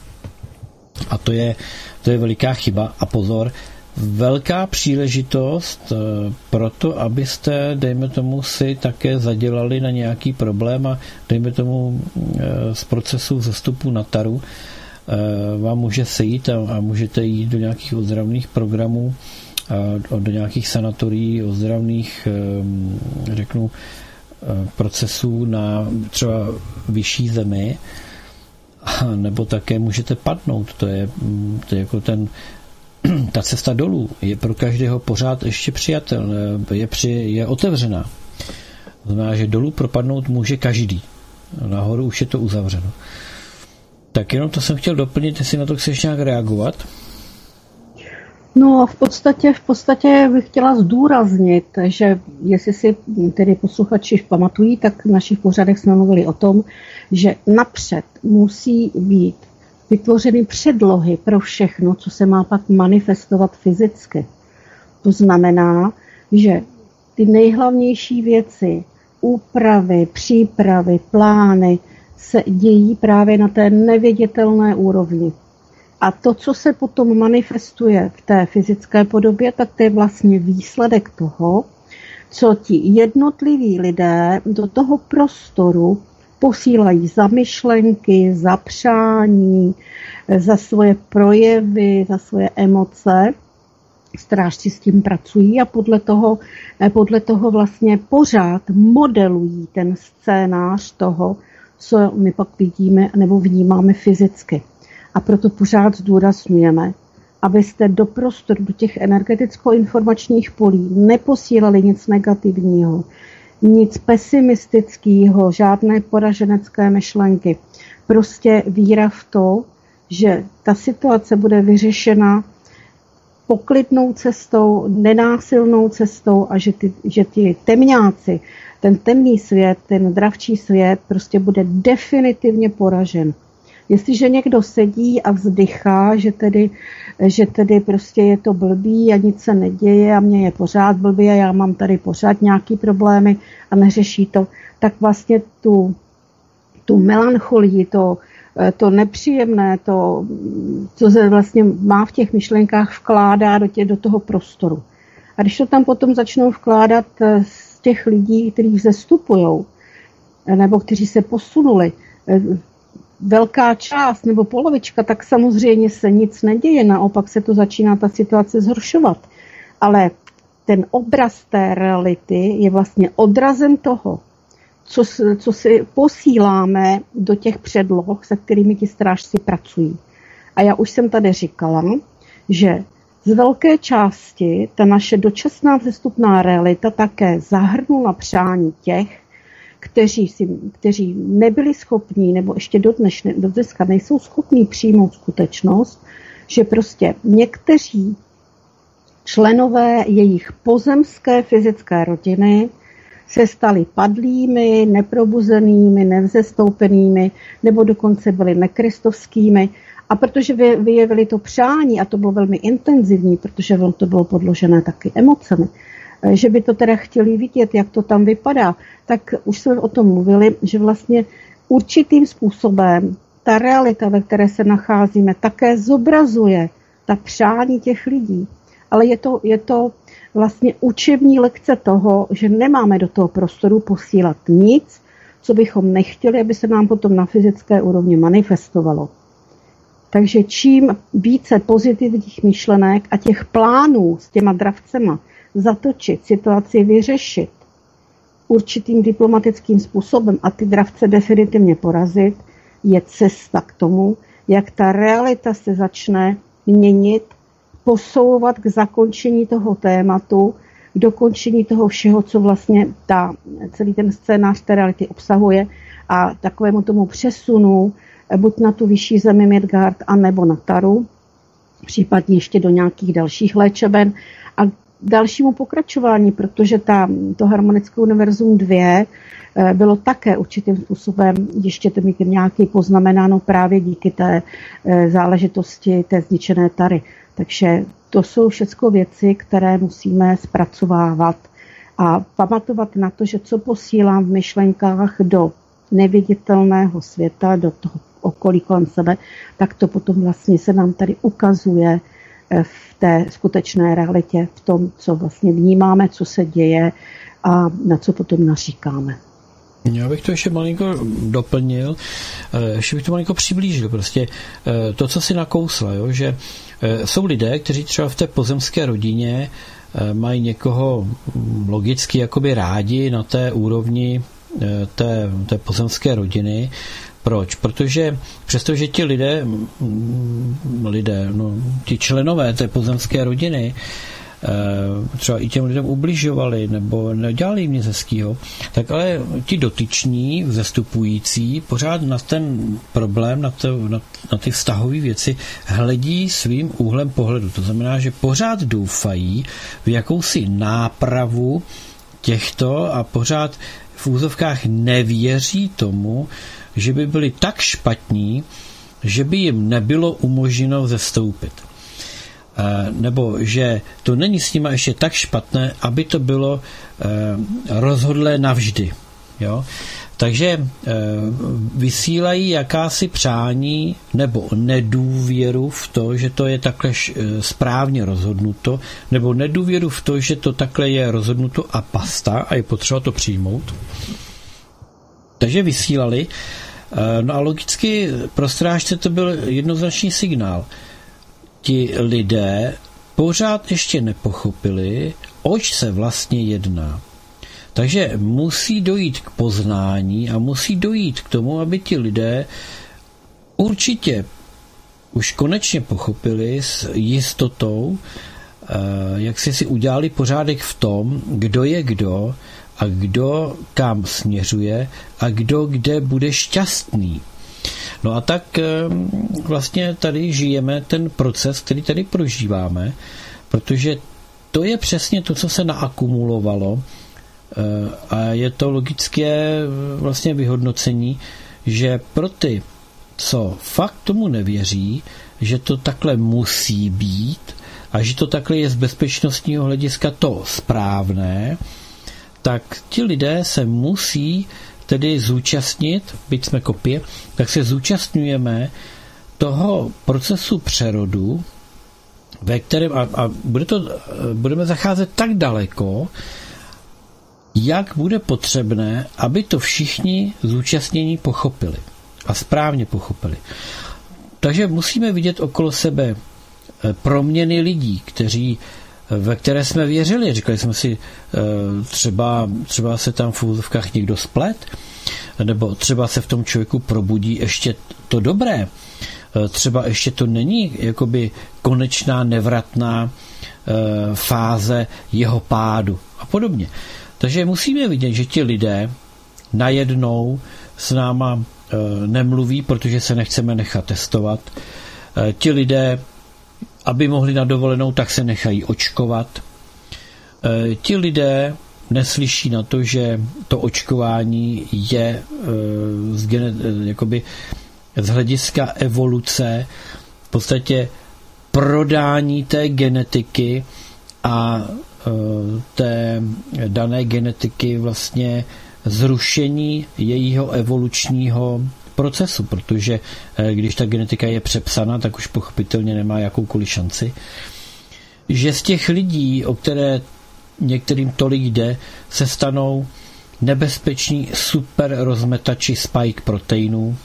A to je, to je veliká chyba. A pozor, velká příležitost pro to, abyste, dejme tomu, si také zadělali na nějaký problém a dejme tomu z procesu zestupu na taru vám může sejít a, a můžete jít do nějakých ozdravných programů, do nějakých sanatorií, ozdravných, řeknu, procesů na třeba vyšší zemi, nebo také můžete padnout. To je, to je jako ten, ta cesta dolů je pro každého pořád ještě přijatelná, je, při, je otevřená. To znamená, že dolů propadnout může každý. Nahoru už je to uzavřeno. Tak jenom to jsem chtěl doplnit, jestli na to chceš nějak reagovat. No v podstatě, v podstatě bych chtěla zdůraznit, že jestli si tedy posluchači pamatují, tak v našich pořadech jsme mluvili o tom, že napřed musí být vytvořeny předlohy pro všechno, co se má pak manifestovat fyzicky. To znamená, že ty nejhlavnější věci, úpravy, přípravy, plány se dějí právě na té nevědětelné úrovni. A to, co se potom manifestuje v té fyzické podobě, tak to je vlastně výsledek toho, co ti jednotliví lidé do toho prostoru posílají za myšlenky, za přání, za svoje projevy, za svoje emoce. Strážci s tím pracují a podle toho, podle toho vlastně pořád modelují ten scénář toho, co my pak vidíme nebo vnímáme fyzicky. A proto pořád zdůrazňujeme, abyste do prostoru, do těch energeticko-informačních polí neposílali nic negativního, nic pesimistického, žádné poraženecké myšlenky. Prostě víra v to, že ta situace bude vyřešena poklidnou cestou, nenásilnou cestou a že ty, že ty temňáci, ten temný svět, ten dravčí svět prostě bude definitivně poražen. Jestliže někdo sedí a vzdychá, že tedy, že tedy prostě je to blbý a nic se neděje a mě je pořád blbý a já mám tady pořád nějaký problémy a neřeší to, tak vlastně tu, tu melancholii, to, to nepříjemné, to, co se vlastně má v těch myšlenkách, vkládá do, tě, do toho prostoru. A když to tam potom začnou vkládat z těch lidí, kteří vzestupují, nebo kteří se posunuli, velká část nebo polovička, tak samozřejmě se nic neděje, naopak se to začíná ta situace zhoršovat. Ale ten obraz té reality je vlastně odrazem toho, co, co si posíláme do těch předloh, se kterými ti strážci pracují. A já už jsem tady říkala, že z velké části ta naše dočasná vzestupná realita také zahrnula přání těch, kteří, si, kteří nebyli schopní, nebo ještě do, dneš, do dneska nejsou schopní přijmout skutečnost, že prostě někteří členové jejich pozemské fyzické rodiny se stali padlými, neprobuzenými, nevzestoupenými, nebo dokonce byli nekristovskými. A protože vyjevili to přání, a to bylo velmi intenzivní, protože to bylo podložené taky emocemi, že by to teda chtěli vidět, jak to tam vypadá, tak už jsme o tom mluvili, že vlastně určitým způsobem ta realita, ve které se nacházíme, také zobrazuje ta přání těch lidí. Ale je to, je to vlastně učební lekce toho, že nemáme do toho prostoru posílat nic, co bychom nechtěli, aby se nám potom na fyzické úrovni manifestovalo. Takže čím více pozitivních myšlenek a těch plánů s těma dravcema zatočit, situaci vyřešit určitým diplomatickým způsobem a ty dravce definitivně porazit, je cesta k tomu, jak ta realita se začne měnit, posouvat k zakončení toho tématu, k dokončení toho všeho, co vlastně ta, celý ten scénář té reality obsahuje a takovému tomu přesunu buď na tu vyšší zemi Midgard, anebo na Taru, případně ještě do nějakých dalších léčeben a dalšímu pokračování, protože ta, to harmonické univerzum dva bylo také určitým způsobem ještě to mít nějaký poznamenáno právě díky té záležitosti té zničené Tary. Takže to jsou všechno věci, které musíme zpracovávat a pamatovat na to, že co posílám v myšlenkách do neviditelného světa, do toho okolí kolem sebe, tak to potom vlastně se nám tady ukazuje v té skutečné realitě, v tom, co vlastně vnímáme, co se děje a na co potom naříkáme. Já bych to ještě malinko doplnil, ještě bych to malinko přiblížil. Prostě to, co si nakousla, jo, že jsou lidé, kteří třeba v té pozemské rodině mají někoho logicky jakoby rádi na té úrovni té, té pozemské rodiny. Proč? Protože přestože ti lidé, lidé, no, ti členové té pozemské rodiny třeba i těm lidem ubližovali nebo nedělali jim nic hezkýho, tak ale ti dotyční, vzestupující, pořád na ten problém, na, to, na, na ty vztahové věci hledí svým úhlem pohledu. To znamená, že pořád doufají v jakousi nápravu těchto a pořád v úzovkách nevěří tomu, že by byli tak špatní, že by jim nebylo umožněno zestoupit. Nebo že to není s nima ještě tak špatné, aby to bylo rozhodlé navždy. Jo? Takže vysílají jakási přání nebo nedůvěru v to, že to je takhle správně rozhodnuto, nebo nedůvěru v to, že to takhle je rozhodnuto a basta a je potřeba to přijmout. Takže vysílali. No a logicky pro strážce to byl jednoznačný signál. Ti lidé pořád ještě nepochopili, oč se vlastně jedná. Takže musí dojít k poznání a musí dojít k tomu, aby ti lidé určitě už konečně pochopili s jistotou, jak si si udělali pořádek v tom, kdo je kdo a kdo kam směřuje a kdo kde bude šťastný. No a tak vlastně tady žijeme ten proces, který tady prožíváme, protože to je přesně to, co se naakumulovalo a je to logické vlastně vyhodnocení, že pro ty, co fakt tomu nevěří, že to takhle musí být a že to takhle je z bezpečnostního hlediska to správné, tak ti lidé se musí tedy zúčastnit, byť jsme kopie, tak se zúčastňujeme toho procesu přerodu, ve kterém, a, a bude to, budeme zacházet tak daleko, jak bude potřebné, aby to všichni zúčastnění pochopili a správně pochopili. Takže musíme vidět okolo sebe proměny lidí, kteří, ve které jsme věřili. Říkali jsme si, třeba, třeba se tam v úzovkách někdo splet, nebo třeba se v tom člověku probudí ještě to dobré. Třeba ještě to není jakoby konečná nevratná fáze jeho pádu a podobně. Takže musíme vidět, že ti lidé najednou s náma nemluví, protože se nechceme nechat testovat. Ti lidé, aby mohli na dovolenou, tak se nechají očkovat. Ti lidé neslyší na to, že to očkování je z, jakoby, z hlediska evoluce v podstatě prodání té genetiky a té dané genetiky vlastně zrušení jejího evolučního procesu, protože když ta genetika je přepsaná, tak už pochopitelně nemá jakoukoliv šanci. Že z těch lidí, o které některým tolik jde, se stanou nebezpeční super rozmetači spike proteinů,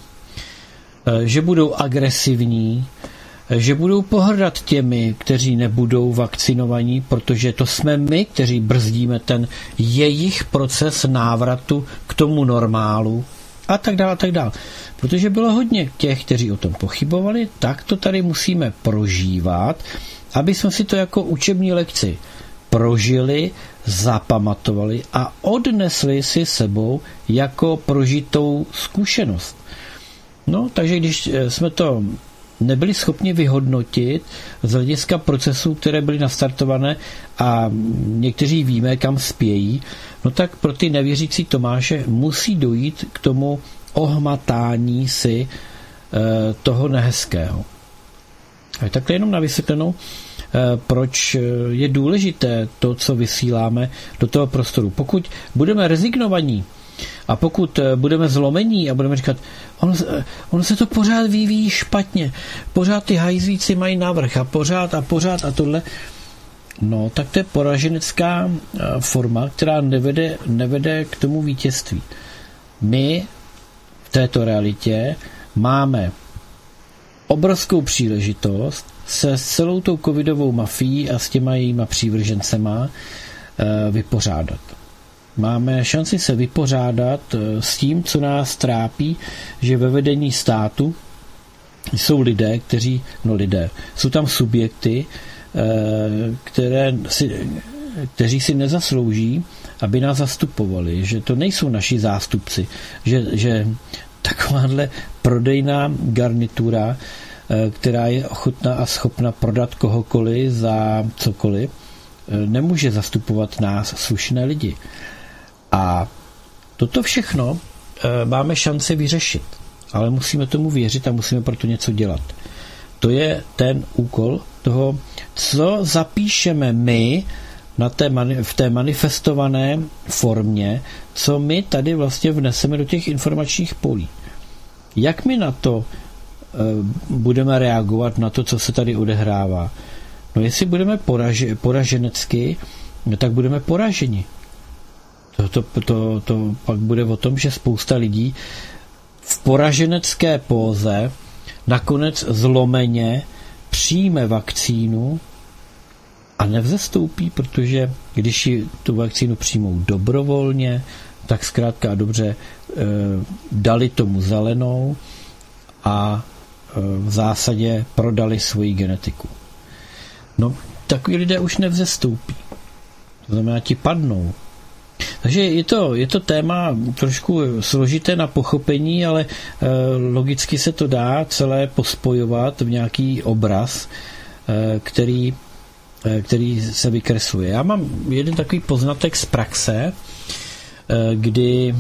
že budou agresivní, že budou pohrdat těmi, kteří nebudou vakcinovaní, protože to jsme my, kteří brzdíme ten jejich proces návratu k tomu normálu a tak dále, a tak dále. Protože bylo hodně těch, kteří o tom pochybovali, tak to tady musíme prožívat, aby jsme si to jako učební lekci prožili, zapamatovali a odnesli si sebou jako prožitou zkušenost. No, takže když jsme to nebyli schopni vyhodnotit z hlediska procesů, které byly nastartované a někteří víme, kam spějí, no tak pro ty nevěřící Tomáše musí dojít k tomu ohmatání si e, toho nehezkého. A takhle jenom na vysvětlenou, e, proč je důležité to, co vysíláme do toho prostoru. Pokud budeme rezignovaní a pokud budeme zlomení a budeme říkat, ono, ono se to pořád vyvíjí špatně, pořád ty hajzlíci mají navrch a pořád a pořád a tohle, no tak to je poraženecká forma, která nevede, nevede k tomu vítězství. My v této realitě máme obrovskou příležitost se s celou tou covidovou mafií a s těma jejíma přívržencema vypořádat. Máme šanci se vypořádat s tím, co nás trápí, že ve vedení státu jsou lidé, kteří, no lidé, jsou tam subjekty, které si, kteří si nezaslouží, aby nás zastupovali, že to nejsou naši zástupci, že, že takováhle prodejná garnitura, která je ochotná a schopna prodat kohokoliv za cokoliv, nemůže zastupovat nás, slušné lidi. A toto všechno e, máme šanci vyřešit, ale musíme tomu věřit a musíme proto něco dělat. To je ten úkol toho, co zapíšeme my na té mani- v té manifestované formě, co my tady vlastně vneseme do těch informačních polí. Jak my na to e, budeme reagovat, na to, co se tady odehrává? No jestli budeme poraže- poraženecky, no tak budeme poraženi. To, to, to, to pak bude o tom, že spousta lidí v poraženecké póze nakonec zlomeně přijme vakcínu a nevzestoupí, protože když ji tu vakcínu přijmou dobrovolně, tak zkrátka a dobře e, dali tomu zelenou a e, v zásadě prodali svoji genetiku. No, takový lidé už nevzestoupí. To znamená, ti padnou. Takže je to, je to téma trošku složité na pochopení, ale e, logicky se to dá celé pospojovat v nějaký obraz, e, který, e, který se vykresluje. Já mám jeden takový poznatek z praxe, e, kdy e,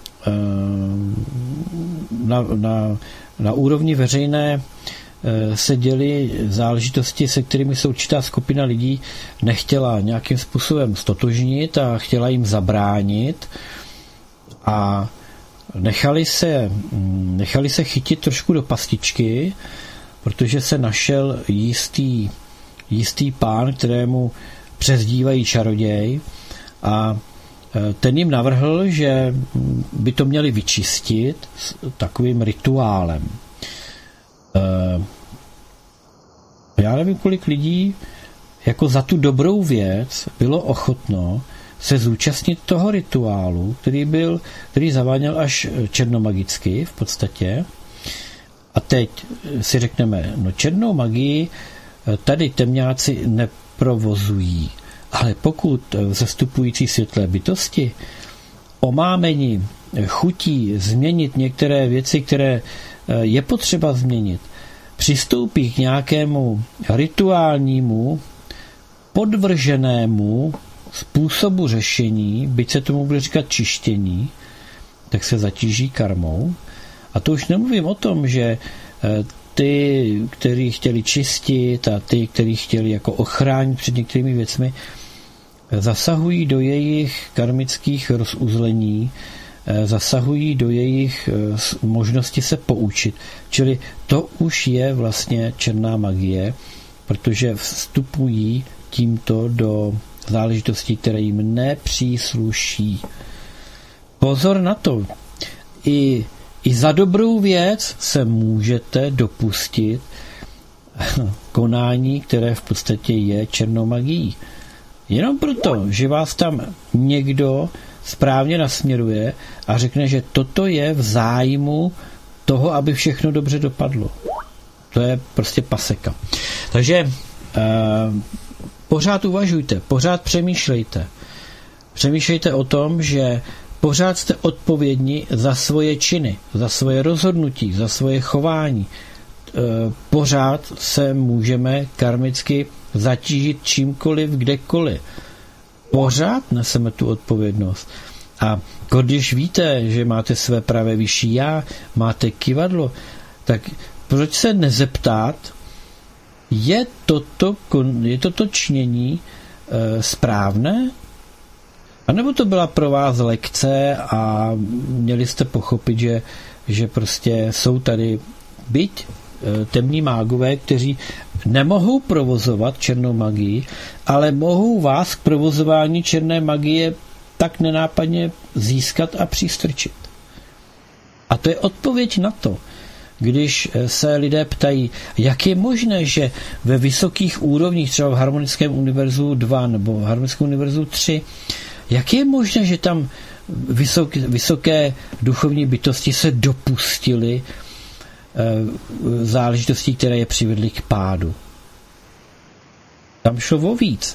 na, na, na úrovni veřejné se děly záležitosti, se kterými se určitá skupina lidí nechtěla nějakým způsobem stotožnit a chtěla jim zabránit a nechali se, nechali se chytit trošku do pastičky, protože se našel jistý, jistý pán, kterému přezdívají čaroděj, a ten jim navrhl, že by to měli vyčistit s takovým rituálem. Já nevím, kolik lidí jako za tu dobrou věc bylo ochotno se zúčastnit toho rituálu, který byl, který zaváněl až černomagicky v podstatě. A teď si řekneme, no černou magii tady temňáci neprovozují, ale pokud zastupující světlé bytosti omámení chutí změnit některé věci, které je potřeba změnit, přistoupí k nějakému rituálnímu, podvrženému způsobu řešení, byť se tomu bude říkat čištění, tak se zatíží karmou. A to už nemluvím o tom, že ty, kteří chtěli čistit, a ty, kteří chtěli jako ochránit před některými věcmi, zasahují do jejich karmických rozuzlení, zasahují do jejich možnosti se poučit. Čili to už je vlastně černá magie, protože vstupují tímto do záležitostí, které jim nepřísluší. Pozor na to. I, i za dobrou věc se můžete dopustit konání, které v podstatě je černou magií. Jenom proto, že vás tam někdo správně nasměruje a řekne, že toto je v zájmu toho, aby všechno dobře dopadlo. To je prostě paseka. Takže eh, pořád uvažujte, pořád přemýšlejte. Přemýšlejte o tom, že pořád jste odpovědní za svoje činy, za svoje rozhodnutí, za svoje chování. Eh, pořád se můžeme karmicky zatížit čímkoliv, kdekoliv. Pořád neseme tu odpovědnost. A když víte, že máte své pravé vyšší já, máte kyvadlo, tak proč se nezeptat, je toto, je toto čnění e, správné? A nebo to byla pro vás lekce a měli jste pochopit, že, že prostě jsou tady byť e, temní mágové, kteří nemohou provozovat černou magii, ale mohou vás k provozování černé magie tak nenápadně získat a přístrčit. A to je odpověď na to, když se lidé ptají, jak je možné, že ve vysokých úrovních, třeba v Harmonickém univerzu dva nebo v Harmonickém univerzu tři, jak je možné, že tam vysok, vysoké duchovní bytosti se dopustily e, záležitostí, které je přivedly k pádu. Tam šlo o víc.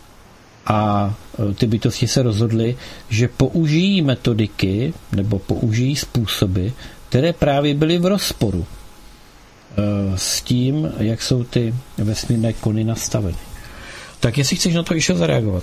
A ty bytosti se rozhodly, že použijí metodiky nebo použijí způsoby, které právě byly v rozporu s tím, jak jsou ty vesmírné kony nastaveny. Tak jestli chceš na to ještě zareagovat.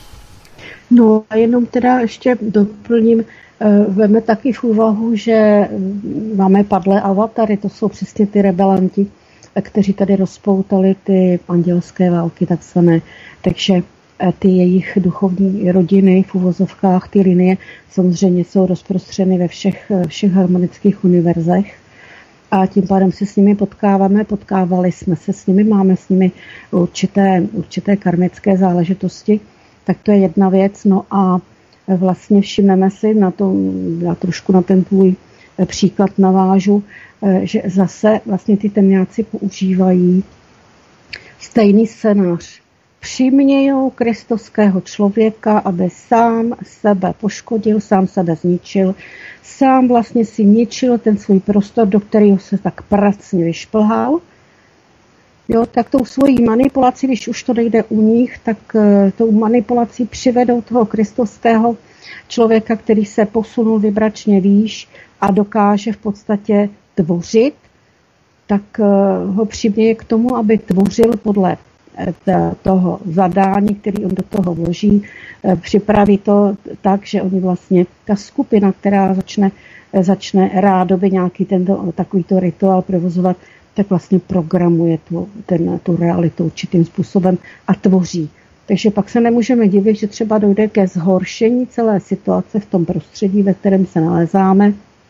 No a jenom teda ještě doplním, veme taky v úvahu, že máme padlé avatary, to jsou přesně ty rebelanti, kteří tady rozpoutali ty andělské války takzvané. Takže ty jejich duchovní rodiny v uvozovkách, ty linie samozřejmě jsou rozprostřeny ve všech, všech harmonických univerzech a tím pádem se s nimi potkáváme, potkávali jsme se s nimi, máme s nimi určité, určité karmické záležitosti, tak to je jedna věc. No a vlastně všimneme si, na to, já trošku na ten tvůj příklad navážu, že zase vlastně ty temňáci používají stejný scénář. Přimějou kristovského člověka, aby sám sebe poškodil, sám sebe zničil, sám vlastně si ničil ten svůj prostor, do kterého se tak pracně vyšplhal. Jo, tak tou svojí manipulací, když už to nejde u nich, tak tou manipulací přivedou toho kristovského člověka, který se posunul vibračně výš a dokáže v podstatě tvořit, tak ho přiměje k tomu, aby tvořil podle toho zadání, který on do toho vloží, připraví to tak, že oni vlastně, ta skupina, která začne, začne rádoby nějaký tento, takovýto rituál provozovat, tak vlastně programuje tu, ten, tu realitu určitým způsobem a tvoří. Takže pak se nemůžeme divit, že třeba dojde ke zhoršení celé situace v tom prostředí, ve kterém se nalezáme,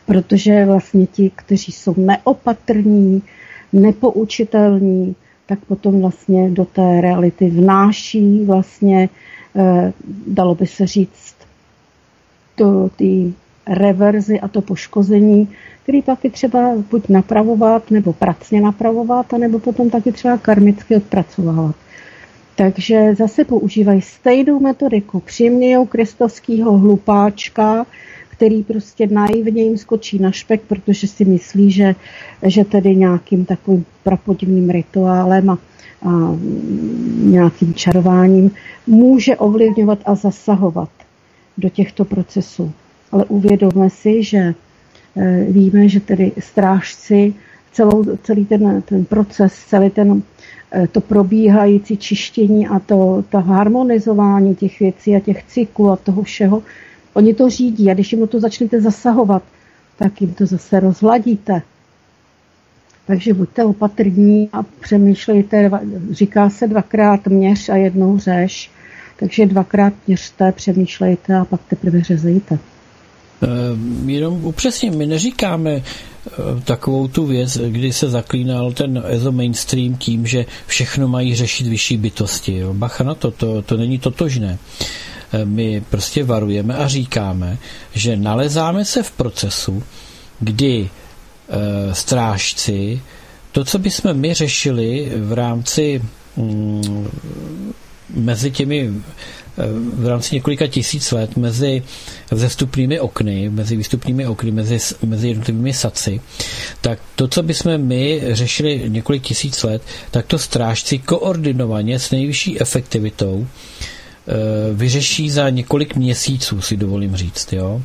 protože vlastně ti, kteří jsou neopatrní, nepoučitelní, tak potom vlastně do té reality vnáší vlastně, dalo by se říct, to, ty reverzi a to poškození, který pak je třeba buď napravovat, nebo pracně napravovat, anebo potom taky třeba karmicky odpracovávat. Takže zase používají stejnou metodiku. Přimějou kristovského hlupáčka, který prostě naivně jim skočí na špek, protože si myslí, že, že tedy nějakým takovým prapodivným rituálem a, a nějakým čarováním může ovlivňovat a zasahovat do těchto procesů. Ale uvědomme si, že e, víme, že tedy strážci celou, celý ten, ten proces, celý ten, e, to probíhající čištění a to, to harmonizování těch věcí a těch cyklů a toho všeho, oni to řídí a když jim to začnete zasahovat, tak jim to zase rozhladíte. Takže buďte opatrní a přemýšlejte, říká se dvakrát měř a jednou řeš, takže dvakrát měřte, přemýšlejte a pak teprve řezejte. E, jenom upřesně, my neříkáme e, takovou tu věc, kdy se zaklínal ten ezo mainstream tím, že všechno mají řešit vyšší bytosti. Jo. Bacha na to, to, to není totožné. E, my prostě varujeme a říkáme, že nalezáme se v procesu, kdy e, strážci, to, co bychom my řešili v rámci mm, mezi těmi v rámci několika tisíc let mezi vzestupnými okny, mezi výstupními okny, mezi, mezi jednotlivými saci, tak to, co bychom my řešili několik tisíc let, tak to strážci koordinovaně s nejvyšší efektivitou vyřeší za několik měsíců, si dovolím říct. Jo?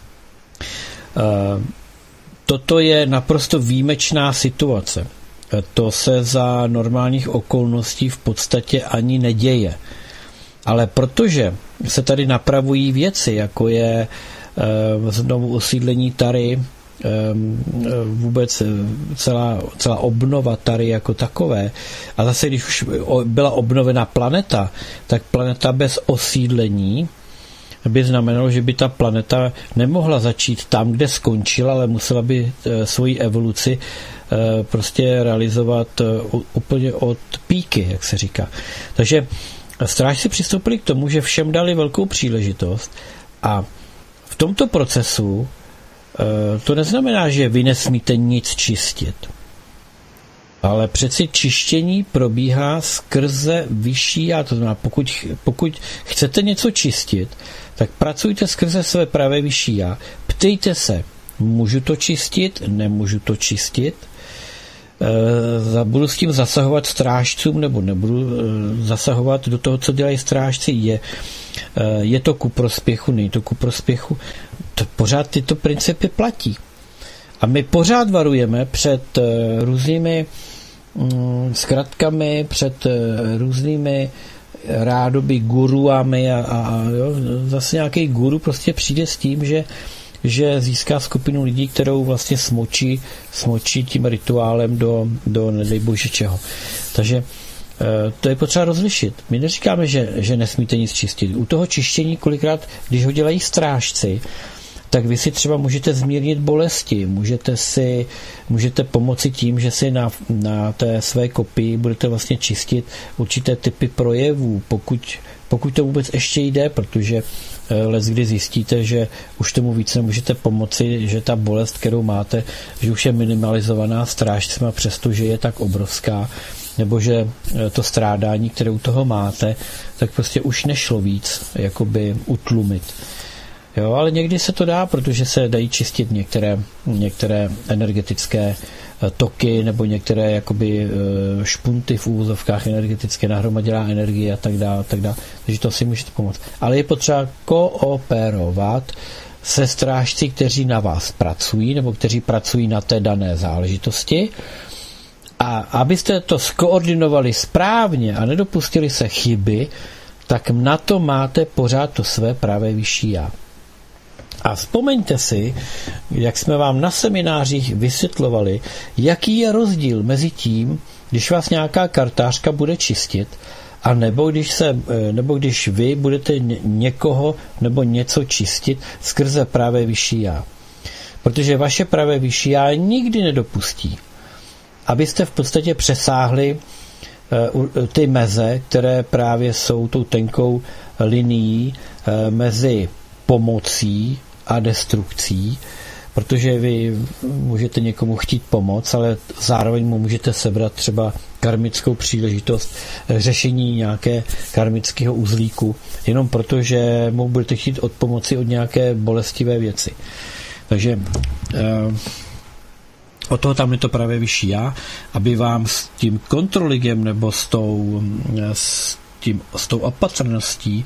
Toto je naprosto výjimečná situace. To se za normálních okolností v podstatě ani neděje. Ale protože se tady napravují věci, jako je e, znovu osídlení Tary, e, vůbec celá, celá obnova Tary jako takové, a zase když už byla obnovena planeta, tak planeta bez osídlení by znamenalo, že by ta planeta nemohla začít tam, kde skončila, ale musela by e, svoji evoluci e, prostě realizovat e, úplně od píky, jak se říká. Takže strážci přistoupili k tomu, že všem dali velkou příležitost a v tomto procesu to neznamená, že vy nesmíte nic čistit. Ale přeci čištění probíhá skrze vyšší já. To znamená, pokud, pokud chcete něco čistit, tak pracujte skrze své pravé vyšší já. Ptejte se, můžu to čistit, nemůžu to čistit, budu s tím zasahovat strážcům nebo nebudu zasahovat do toho, co dělají strážci, je, je to ku prospěchu, není to ku prospěchu, to pořád tyto principy platí. A my pořád varujeme před různými zkratkami, před různými rádoby guruami a, a, a jo, zase nějaký guru prostě přijde s tím, že že získá skupinu lidí, kterou vlastně smočí, smočí tím rituálem do, do nedej bože čeho. Takže to je potřeba rozlišit. My neříkáme, že, že nesmíte nic čistit. U toho čištění kolikrát, když ho dělají strážci, tak vy si třeba můžete zmírnit bolesti, můžete si můžete pomoci tím, že si na, na té své kopii budete vlastně čistit určité typy projevů, pokud, pokud to vůbec ještě jde, protože leckdy zjistíte, že už tomu víc nemůžete pomoci, že ta bolest, kterou máte, že už je minimalizovaná strážcima, přestože je tak obrovská, nebo že to strádání, které u toho máte, tak prostě už nešlo víc jakoby utlumit. Jo, ale někdy se to dá, protože se dají čistit některé, některé energetické toky nebo některé jakoby špunty v úvozovkách energetické, nahromadilá energie a tak dále, a tak dále. Takže to si můžete pomoct. Ale je potřeba kooperovat se strážci, kteří na vás pracují nebo kteří pracují na té dané záležitosti, a abyste to skoordinovali správně a nedopustili se chyby, tak na to máte pořád to své pravé vyšší já. A vzpomeňte si, jak jsme vám na seminářích vysvětlovali, jaký je rozdíl mezi tím, když vás nějaká kartářka bude čistit, a nebo když, se, nebo když vy budete někoho nebo něco čistit skrze právě vyšší já. Protože vaše pravé vyšší já nikdy nedopustí, abyste v podstatě přesáhli ty meze, které právě jsou tou tenkou linií mezi pomocí a destrukcí, protože vy můžete někomu chtít pomoct, ale zároveň mu můžete sebrat třeba karmickou příležitost řešení nějaké karmického uzlíku, jenom proto, že mu budete chtít od pomoci od nějaké bolestivé věci. Takže od toho tam je to právě vyšší já, aby vám s tím kontroligem nebo s tou, s tím, s tou opatrností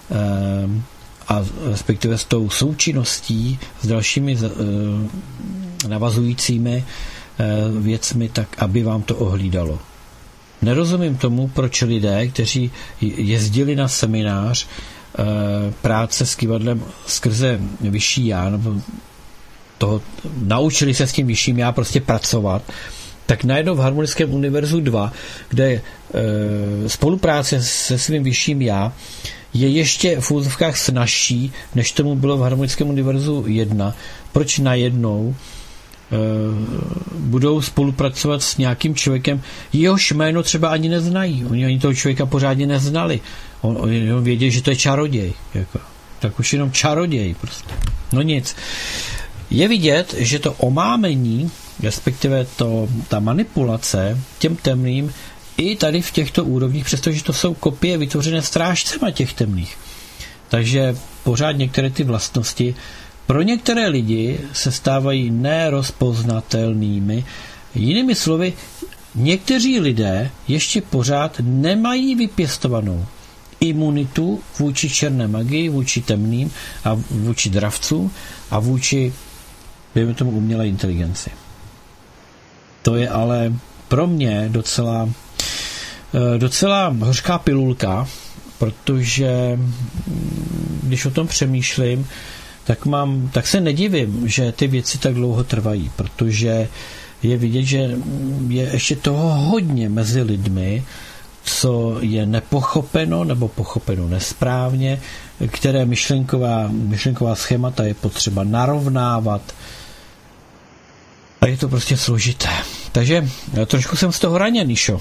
a respektive s tou součinností s dalšími navazujícími věcmi, tak aby vám to ohlídalo. Nerozumím tomu, proč lidé, kteří jezdili na seminář práce s kyvadlem skrze vyšší já, nebo toho, naučili se s tím vyšším já prostě pracovat, tak najednou v Harmonickém univerzu dva, kde e, spolupráce se svým vyšším já je ještě v úzovkách snazší, než tomu bylo v Harmonickém univerzu jedna. Proč najednou e, budou spolupracovat s nějakým člověkem, jehož jméno třeba ani neznají. Oni ani toho člověka pořádně neznali. On, oni jenom věděli, že to je čaroděj. Jako. Tak už jenom čaroděj prostě. No nic. Je vidět, že to omámení, respektive to, ta manipulace těm temným i tady v těchto úrovních, přestože to jsou kopie vytvořené strážcema těch temných. Takže pořád některé ty vlastnosti pro některé lidi se stávají nerozpoznatelnými. Jinými slovy, někteří lidé ještě pořád nemají vypěstovanou imunitu vůči černé magii, vůči temným a vůči dravcům a vůči, dejme tomu, umělé inteligenci. To je ale pro mě docela docela hořká pilulka, protože když o tom přemýšlím, tak mám, tak se nedivím, že ty věci tak dlouho trvají, protože je vidět, že je ještě toho hodně mezi lidmi, co je nepochopeno nebo pochopeno nesprávně, které myšlenková, myšlenková schémata je potřeba narovnávat a je to prostě složité. Takže trošku jsem z toho raněný, šo?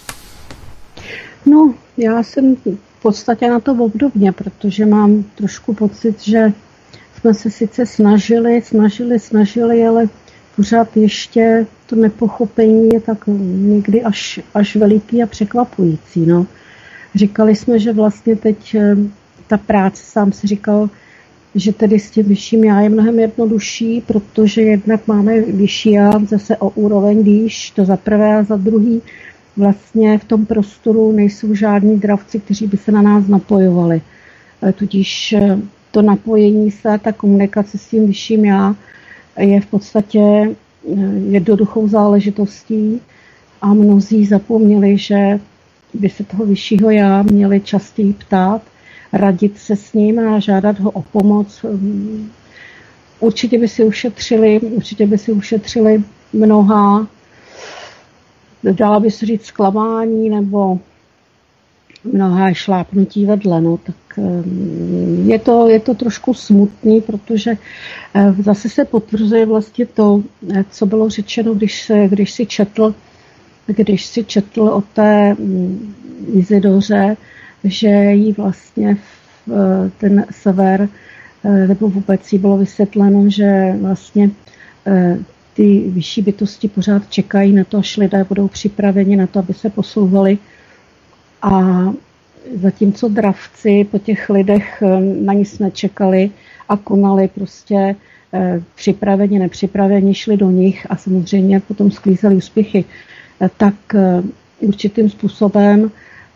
No, já jsem v podstatě na to obdobně, protože mám trošku pocit, že jsme se sice snažili, snažili, snažili, ale pořád ještě to nepochopení je tak někdy až, až veliký a překvapující. No. Říkali jsme, že vlastně teď ta práce, sám si říkal, že tedy s tím vyšším já je mnohem jednodušší, protože jednak máme vyšší já zase o úroveň výš, to za prvé a za druhý. Vlastně v tom prostoru nejsou žádní dravci, kteří by se na nás napojovali. Tudíž to napojení se, ta komunikace s tím vyšším já je v podstatě jednoduchou záležitostí a mnozí zapomněli, že by se toho vyššího já měli častěji ptát, radit se s ním a žádat ho o pomoc. Určitě by si ušetřili, určitě by si ušetřili mnoha, dala by se říct, zklamání nebo mnohé šlápnutí vedle. No, tak je to, je to trošku smutný, protože zase se potvrzuje vlastně to, co bylo řečeno, když, se, když si četl, když si četl o té Izidoře, že jí vlastně ten sever, nebo vůbec jí bylo vysvětleno, že vlastně ty vyšší bytosti pořád čekají na to, až lidé budou připraveni na to, aby se posouvali. A zatímco dravci po těch lidech na nic nečekali a konali prostě připraveni, nepřipraveni, šli do nich a samozřejmě potom sklízeli úspěchy, tak určitým způsobem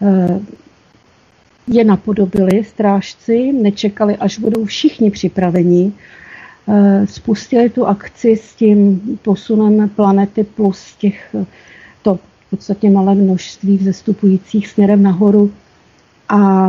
je napodobili strážci, nečekali, až budou všichni připraveni, spustili tu akci s tím posunem planety plus těch, to v podstatě malé množství vzestupujících směrem nahoru a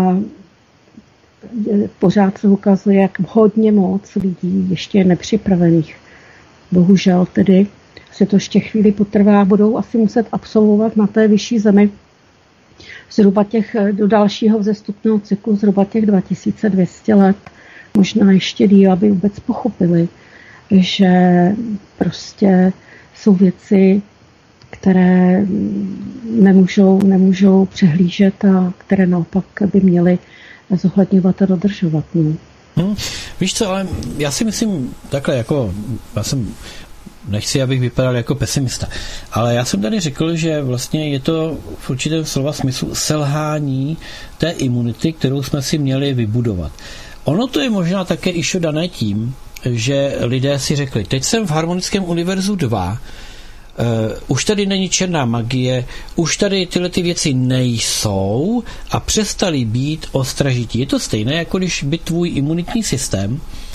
pořád se ukazuje, jak hodně moc lidí ještě je nepřipravených. Bohužel tedy se to ještě chvíli potrvá, budou asi muset absolvovat na té vyšší zemi zhruba těch, do dalšího vzestupného cyklu zhruba těch dva tisíce dvě stě let, možná ještě díl, aby vůbec pochopili, že prostě jsou věci, které nemůžou, nemůžou přehlížet a které naopak by měly zohledňovat a dodržovat. No. Hmm, víš co, ale já si myslím takhle, jako já jsem nechci, abych vypadal jako pesimista, ale já jsem tady řekl, že vlastně je to v určitém slova smyslu selhání té imunity, kterou jsme si měli vybudovat. Ono to je možná také i dané tím, že lidé si řekli, teď jsem v Harmonickém univerzu dva, Uh, už tady není černá magie, už tady tyhle ty věci nejsou a přestali být ostražití. Je to stejné, jako když by tvůj imunitní systém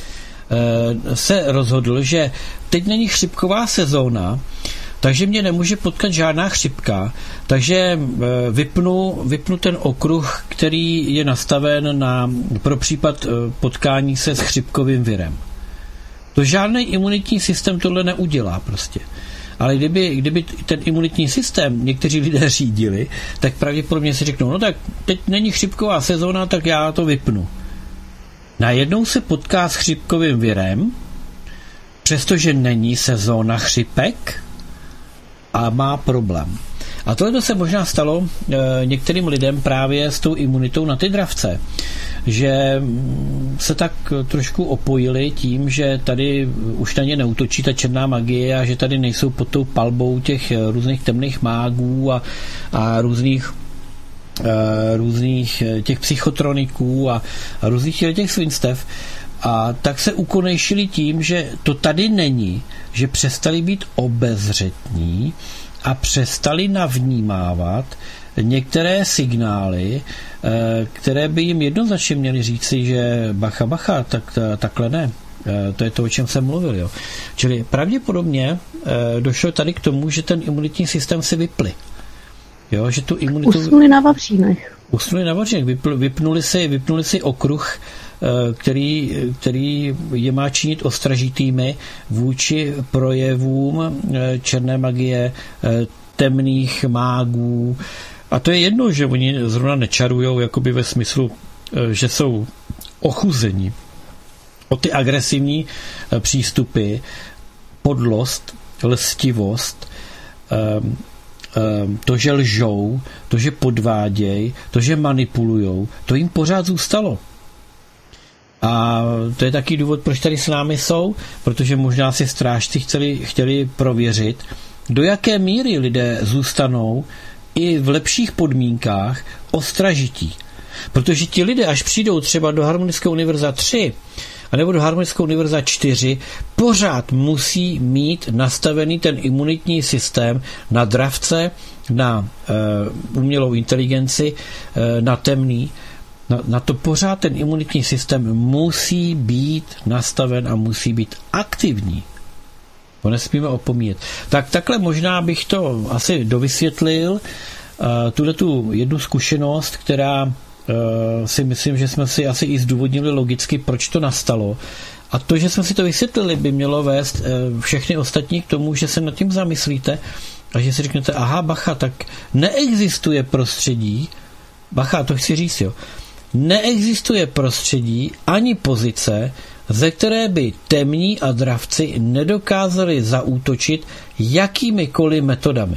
uh, se rozhodl, že teď není chřipková sezóna, takže mě nemůže potkat žádná chřipka, takže uh, vypnu, vypnu ten okruh, který je nastaven na, pro případ uh, potkání se s chřipkovým virem. To žádný imunitní systém tohle neudělá prostě. Ale kdyby, kdyby ten imunitní systém někteří lidé řídili, tak pravděpodobně si řeknou, no tak teď není chřipková sezóna, tak já to vypnu. Najednou se potká s chřipkovým virem, přestože není sezóna chřipek a má problém. A tohle se možná stalo e, některým lidem právě s tou imunitou na ty dravce, že se tak trošku opojili tím, že tady už na ně neútočí ta černá magie a že tady nejsou pod tou palbou těch různých temných mágů a, a různých e, různých těch psychotroniků a, a různých těch svinstev. A tak se ukonejšili tím, že to tady není, že přestali být obezřetní a přestali navnímávat některé signály, které by jim jednoznačně měly říci, že bacha, bacha, tak takhle ne. To je to, o čem jsem mluvil. Jo. Čili pravděpodobně došlo tady k tomu, že ten imunitní systém si vypli. Jo, že tu imunitu... Usnuli na vavřínech. Usnuli na vavřínech, vypl, vypnuli, si, vypnuli si okruh, který, který je má činit ostražitými vůči projevům černé magie, temných mágů. A to je jedno, že oni zrovna nečarujou jakoby ve smyslu, že jsou ochuzení o ty agresivní přístupy, podlost, lstivost, to, že lžou, to, že podvádějí, to, že manipulujou, to jim pořád zůstalo. A to je taky důvod, proč tady s námi jsou, protože možná si strážci chtěli, chtěli prověřit, do jaké míry lidé zůstanou i v lepších podmínkách ostražití. Protože ti lidé, až přijdou třeba do Harmonického univerza tři anebo do Harmonického univerza čtyři, pořád musí mít nastavený ten imunitní systém na dravce, na uh, umělou inteligenci, uh, na temný. Na, na to pořád ten imunitní systém musí být nastaven a musí být aktivní. To nesmíme opomíjet. Tak takhle možná bych to asi dovysvětlil, uh, tuhletu jednu zkušenost, která uh, si myslím, že jsme si asi i zdůvodnili logicky, proč to nastalo. A to, že jsme si to vysvětlili, by mělo vést uh, všechny ostatní k tomu, že se nad tím zamyslíte a že si řeknete, aha, bacha, tak neexistuje prostředí, bacha, to chci říct, jo, neexistuje prostředí ani pozice, ze které by temní a dravci nedokázali zaútočit jakýmikoliv metodami.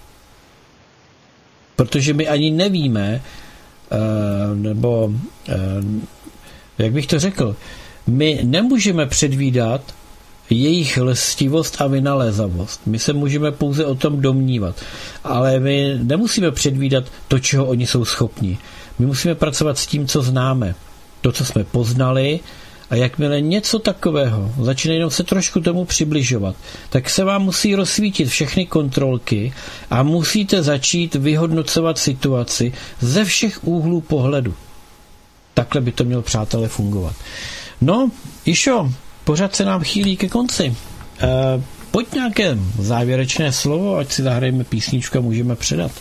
Protože my ani nevíme, nebo jak bych to řekl, my nemůžeme předvídat jejich lstivost a vynalézavost. My se můžeme pouze o tom domnívat. Ale my nemusíme předvídat to, čeho oni jsou schopni. My musíme pracovat s tím, co známe. To, co jsme poznali, a jakmile něco takového začne jenom se trošku tomu přibližovat, tak se vám musí rozsvítit všechny kontrolky a musíte začít vyhodnocovat situaci ze všech úhlů pohledu. Takhle by to mělo, přátelé, fungovat. No, Išo, pořád se nám chýlí ke konci. E, pojď nějaké závěrečné slovo, ať si zahrajeme písničku a můžeme předat.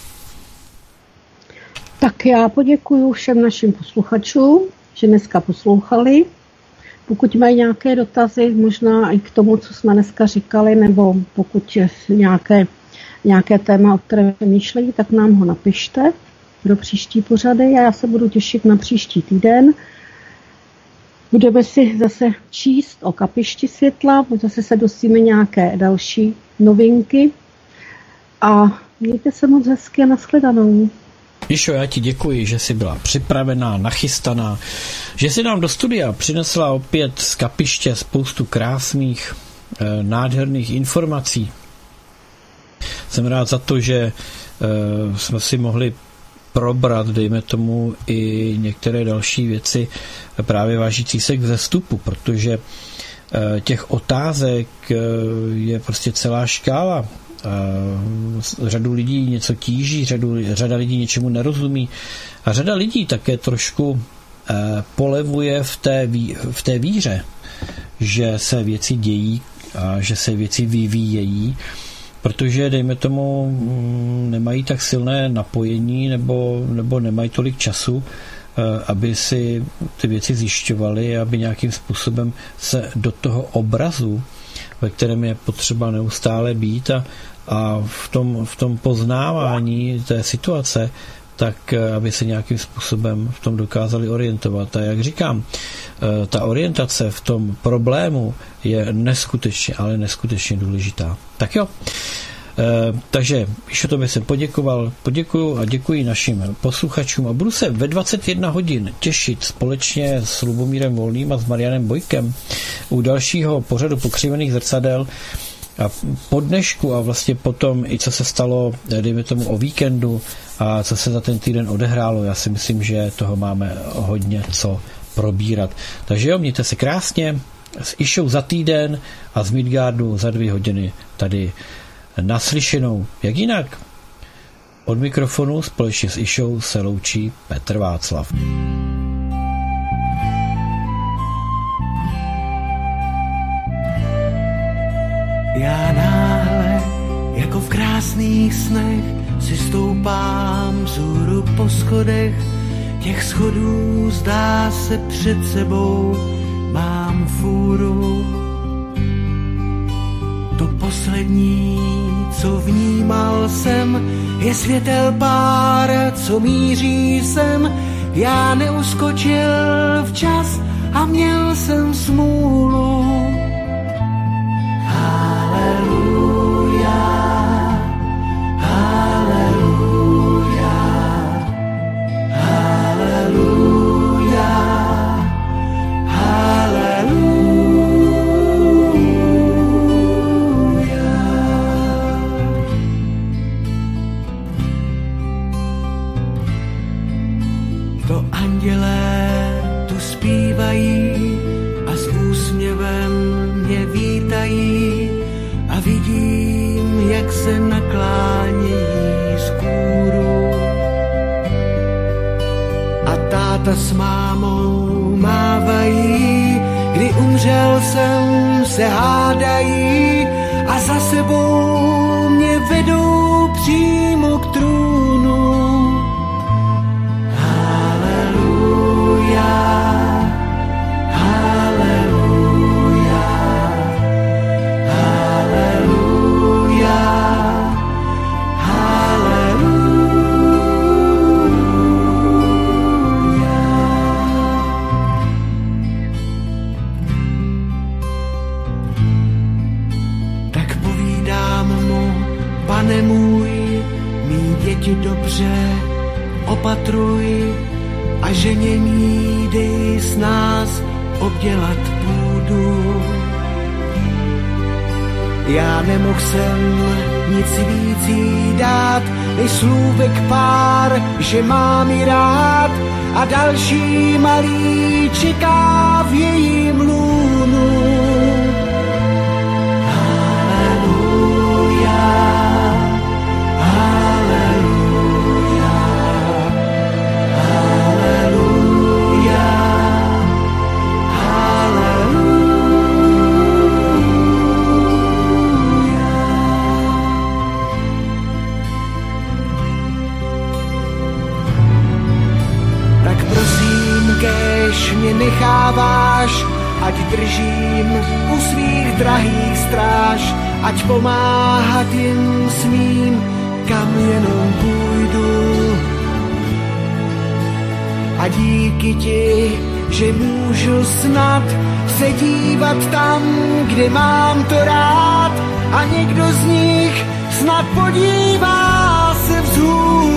Tak já poděkuju všem našim posluchačům, že dneska poslouchali. Pokud mají nějaké dotazy, možná i k tomu, co jsme dneska říkali, nebo pokud je nějaké, nějaké téma, o které přemýšlejí, tak nám ho napište do příští pořady a já se budu těšit na příští týden. budeme si zase číst o kapišti světla, zase se dostíme nějaké další novinky a mějte se moc hezky a nashledanou. Išo, já ti děkuji, že jsi byla připravená, nachystaná, že jsi nám do studia přinesla opět z kapiště spoustu krásných, eh, nádherných informací. Jsem rád za to, že eh, jsme si mohli probrat, dejme tomu, i některé další věci právě vážící se k vzestupu, protože eh, těch otázek eh, je prostě celá škála. Uh, řadu lidí něco tíží, řadu, řada lidí něčemu nerozumí a řada lidí také trošku uh, polevuje v té, ví, v té víře, že se věci dějí a že se věci vyvíjejí, protože dejme tomu um, nemají tak silné napojení nebo, nebo nemají tolik času, uh, aby si ty věci zjišťovali, aby nějakým způsobem se do toho obrazu, ve kterém je potřeba neustále být a, a v tom, v tom poznávání té situace, tak aby se nějakým způsobem v tom dokázali orientovat. A jak říkám, ta orientace v tom problému je neskutečně, ale neskutečně důležitá. Tak jo, takže ještě to bych jsem poděkoval, poděkuju a děkuji našim posluchačům a budu se ve dvacet jedna hodin těšit společně s Lubomírem Volným a s Marianem Bojkem u dalšího pořadu Pokřivených zrcadel a po dnešku a vlastně potom i co se stalo, dejme tomu o víkendu a co se za ten týden odehrálo. Já si myslím, že toho máme hodně co probírat. Takže jo, mějte se krásně, s Išou za týden a z Midgardu za dvě hodiny tady naslyšenou. Jak jinak? Od mikrofonu společně s Išou se loučí Petr Václav. Já náhle, jako v krásných snech, si stoupám vzhůru po schodech. Těch schodů zdá se před sebou mám fůru. To poslední, co vnímal jsem, je světel pár, co míří sem. Já neuskočil včas a měl jsem smůlu. Haleluja, haleluja, haleluja, haleluja. To andělé tu zpívají a s úsměvem mě vítají a vidím, jak se naklánějí z kůru. A táta s mámou mávají, kdy umřel jsem, se hádají a za sebou mě vedou přímo k trůnu. Haleluja, Pane můj, mý děti dobře opatruj a ženě mý dej s nás obdělat půdu. Já nemohl jsem nic víc jí dát, než slůvek pár, že mám ji rád a další malý čeká v jejím lůnu. Haleluja. Kež mě necháváš, ať držím u svých drahých stráž, ať pomáhat jim smím, kam jenom půjdu. A díky ti že můžu snad se dívat tam, kde mám to rád a někdo z nich snad podívá se vzhůru.